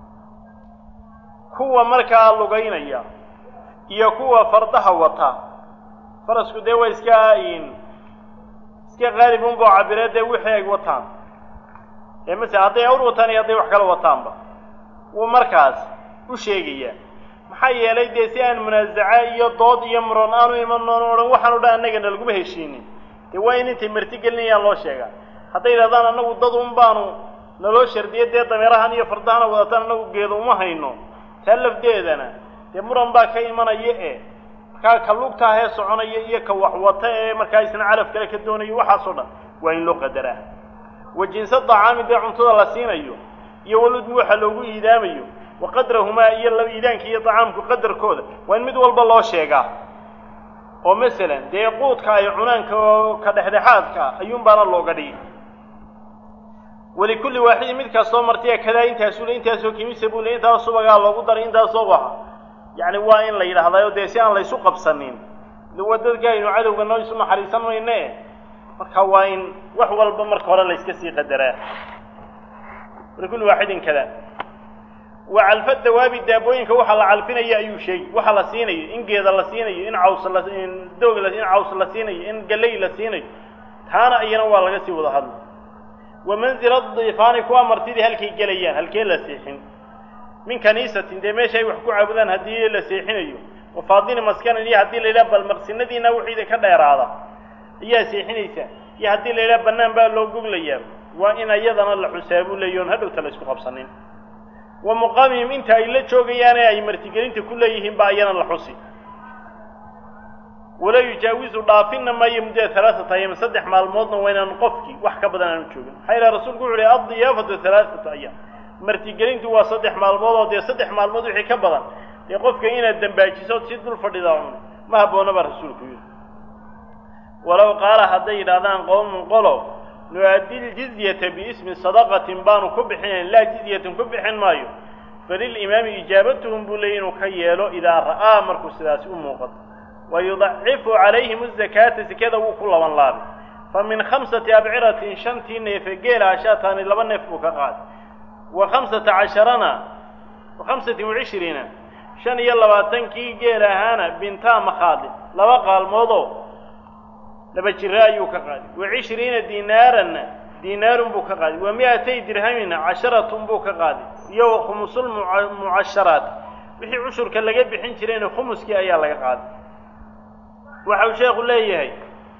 كوا مركا اللغين ايا إيا كوا فردها وطا فرسكو ديوا اسكا غالبون بو عبرات ديوا حيق وطان مثلا هذي أول وطني هذي وحكلا وطنبا ومركز وشيء محيي لي ديسان منازعة ضاد يمرون أنا يمنون وحنا وده نجنا نلقوه هالشيني توين أنت مرتقلني يا الله شيء حتى إذا ذا أنا وضدهم بانو نلو شردية ده تمرها هني فردانا وضدنا نلو جيدو ما هينو تلف ده أنا تمرون باكي منا يأ كلوك تاه سعنا يأ كوحوته مركزنا عرف كلا كدوني وحصلنا وين لو قدره وجنس الطعام ده عنصر لسينيو يولد موحى لوغو إيداميو وقدرهما يلا إيدانك يطعامك قدر كودا وإن مدول بالله شيئا ومثلا ده يقودك يعنانك كدحدحاتك أيوم بان الله قديم ولكل واحد منك صومرتيا كذا انت سولي انت سوكي ميسبول انت صوبغا الله قدر انت صوبها يعني وين لا يراهدا يو ديسان لا يسو قبسنين لو ددك انو عدوغا نو يسو نخريسن وينه marka waa in wax walba marka hore la iska sii qadaraa kullu waahidin kada wa alfa dawabi daabooyinka waxa la calfinaya ayu shay waxa la siinayo in geeda la siinayo in caws la in doog la in caws la siinayo in galay la siinayo taana ayana waa laga sii wada hadlo wa manzil ad-difan kuwa martidi halkii galayaan halkii la siixin min kaniisatin de meeshay wax ku caabudaan hadii la siixinayo وفاضين مسكن اللي هدي ليلة بالمقصنة دينا وحيدة كديرادا هي سيحنيسة iyo haddii la yidhaha bannaan baa loo goglayaa waa in iyadana la xusaabuu leeyoon hadhowta la isku qabsanin wa muqaamihim inta ay la joogayaane ay martigelinta ku leeyihiin baa iyana la xusi wala yujaawizu dhaafina maayo muddada 3 أيام 3 maalmoodna waa inaan qofkii wax ka badan aanu joogin xayra rasuulku wuxuu leeyahay ad-diyaafatu 3 أيام martigelintu waa 3 maalmood oo dee 3 maalmood wixii ka badan ee qofka inaad dambaajiso si dul fadhida ma haboona ba rasuulku yiri walaw qaala haday yiraahdaan qowm qolo nu'adil jizyata biismi sadaqatin baanu ku bixin la jizyatan ku bixin maayo falil imaam ijaabatuhum bulaynu ka yeelo idaa ra'a markuu sidaas u muuqato ويضعف عليهم الزكاة زكاة وكل من لاب فمن 5 أبعرة شنتين فجيل عشاتان لبن فوكقات و25 شن يلا باتنكي جيل هانا بنتا مخاض لبقى الموضوع لبجراي وكقات و20 دينار بوكقات و200 درهم 10 بوكقات يو 5 المعشرات وحي عشر كان لغا بخين جيرين 5 ayaa laga qaaday waxa sheekhu leeyahay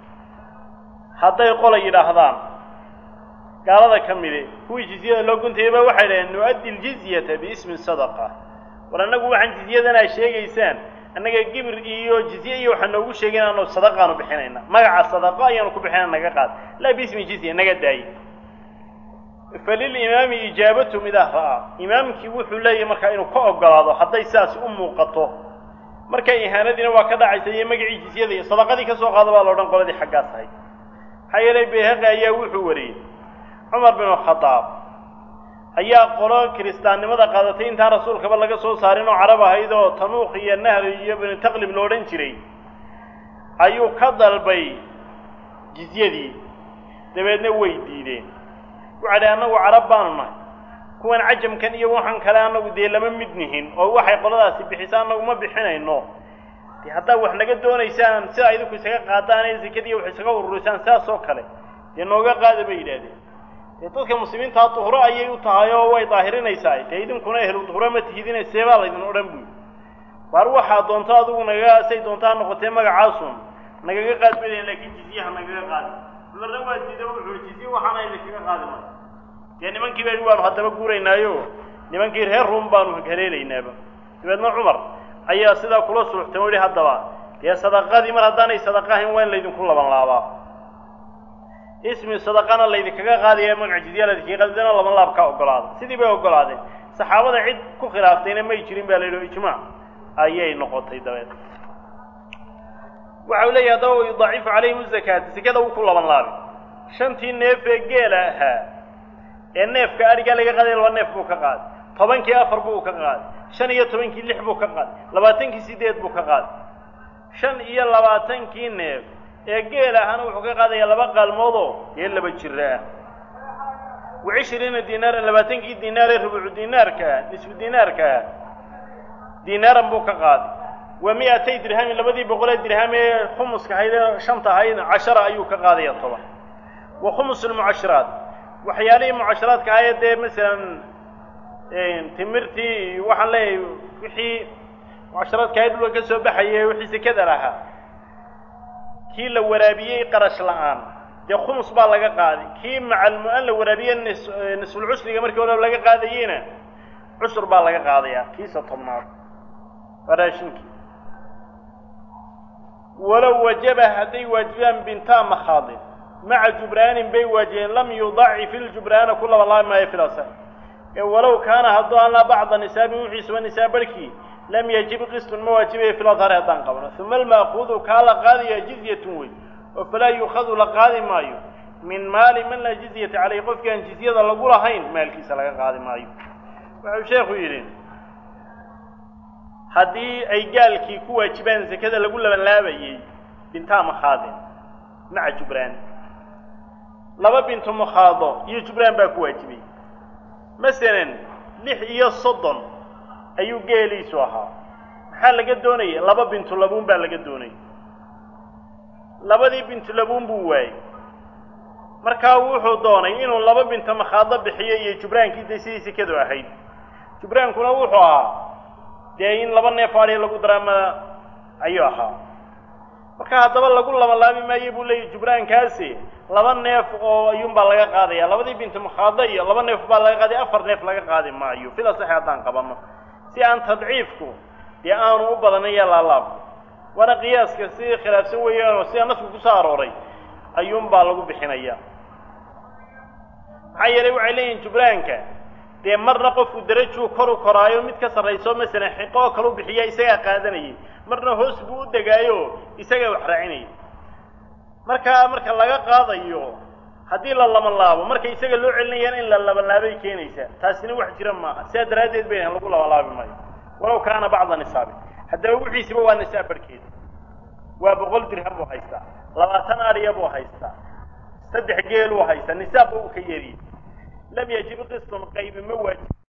haday qolo yiraahdaan gaalada kamide kuwii jizyada loo guntayba waxay leeyeen nu'adil jizyata biismi sadaqa waranagu waxaan jizyadana sheegaysaan annaga gibir iyo jizya iyo waxa noogu sheegaynaa sadaqaanu bixinayna magaca sadaqa ayaanu ku bixinayna naga qaad la biismi jizya naga daay falil imaam ijaabatu midaha imaamki wuxuu leeyahay marka inuu ka ogolaado haday saas u muuqato markay ihaanadina waa ka dhacaysay magacii jizyada iyo sadaqadii ka soo qaado baa loo dhan qoladii xaggaas ahay xayelay beehaqa ayaa wuxuu wariyay Umar bin Khattab ayaa qolo kristaanimada qaadatay inta rasuulkaba laga soo saarin oo carab ahayd oo tanuuq iyo nahr iyo ibn taqlib loo dhan jiray ayuu ka dalbay jizyadii dabeedna way diideen waxa anagu carab baanu nahay kuwan cajamkan iyo waxan kale anagu dee lama midnihin oo waxay qoladaasi bixisaan anagu ma bixinayno hadaa wax naga doonaysaan si ay idinku isaga qaadaan zakadii wax isaga ururisaan saas oo kale nooga qaada bay yiraahdeen dadka muslimiinta tuhro ayay u tahay oo way daahirinaysaa idinkuna ehlu tuhro ma tihidina seeba la idin oran buu war waxa doonto adigu naga say doontaa noqotay magacaasun naga qaadbeen laakiin jizyaha naga qaad marna waa diiday wuxuu jizyo waxana idinka qaadimay nimankii baa waanu hadaba guuraynaayo nimankii reer Rum baanu haleelaynaaba dibadna Umar ayaa sida kula sulxtay wali hadaba ee sadaqadii mar hadaan ay sadaqahin waan leedin ku laban laabaa ismi sadaqana leedin kaga qaadaya magac jizyada qaldana laban laab ka ogolaad sidii bay ogolaadeen saxaabada cid ku khilaaftayna ma jirin baa leeyahay ijmaac ayay noqotay dabeed waxa leeyahay dawo yudha'if alayhim zakat zakada ku laban laab shantii neef ee geelaha neefka ariga laga qaaday laba neef buu ka qaad 10kii 4 buu ka qaad 15kii 6 buu ka qaad 20kii 8 buu ka qaad 25kii neef ee geelahana wuxuu ka qaadaya laba qalmood oo laba jiraa و20 دينار 20kii diinaar rubuc diinaarka nisfu diinaarka diinaaran buu ka qaad و200 dirham labadii 100 dirham ee khumuska hayda shanta hayda 10 ayuu ka qaadaya 10 وخمس المعاشرات وحيالي معاشرات كايده مثلا تمرتي waxaan leeyahay wixii معاشرات kaayid loo ka soo baxayay wixii sakada laha kii la waraabiyay qarash la'aan de khumus baa laga qaaday kii macal mu'an la waraabiyay nisful usriga markii hore laga qaadayina usr baa laga qaadaya kiisa tobnaad farashinki walaw wajaba haday wajiban binta makhadib مع جبران بي وجه لم يضعف الجبران كل والله ما يفلسه ولو كان هضانا بعض النساب وحيس والنساب بركي لم يجب قسط المواجبه في الأظهر هدان قبل ثم المأخوذ كالا قاضي جزية وي وفلا يؤخذ لقاضي مايو من مال من لا جزية عليه قف كان جزية لقولها هين مال كيس لقاضي مايو وعو شيخ يرين هدي أي قال كي كوا جبان زي كذا لقول لمن لا بيي بنتا مخاضين مع جبران لما بنت مخاضة يجبران باكو واجبي مثلا لح صدن أيو قيلي سواها محال لقد دوني لما بنت لبون با لقد دوني لما دي بنت لبون بواي marka wuxuu doonay inuu laba binta makhada bixiyo iyo jubraankii si kadu ahayd jubraankuna wuxuu ahaa deeyin laba neef ari lagu daraama ayuu ahaa marka hadaba lagu laba laabi maayo buu leeyahay jubraankaasi laba neef oo ayuunbaa laga qaadaya labadii bintu mukhaada iyo laba neef baa laga qaadaya afar neef laga qaadi maayo fila saxi haddaan qabano si aan tadciifku dee aanu u badanayo laalaabku waana qiyaaska si khilaafsan weeyaanoo sida nasku ku soo arooray ayuunbaa lagu bixinaya maxaa yeelay waxay leeyihin jubraanka dee marna qofku darajuu kor u koraayo mid ka sarrayso masalan xiqo oo kale u bixiya isagaa qaadanayay marna hoos buu u degaayo isagaa wax raacinayay marka laga qaadayo haddii la labanlaabo marka isaga loo celinayaan in la labanlaabay keenaysaa taasina wax jira maaha sidaa daraaddeed bay lagu labanlaabi maayo walow kaana bacda nisaabi haddaba wixiisiba waa nisaab barhkeeda waa 100 dirham buu haystaa 20 ariya buu haystaa 3 geel buu haystaa nisaab buu ka yeeriyey lam yajib qism qayb ma waajib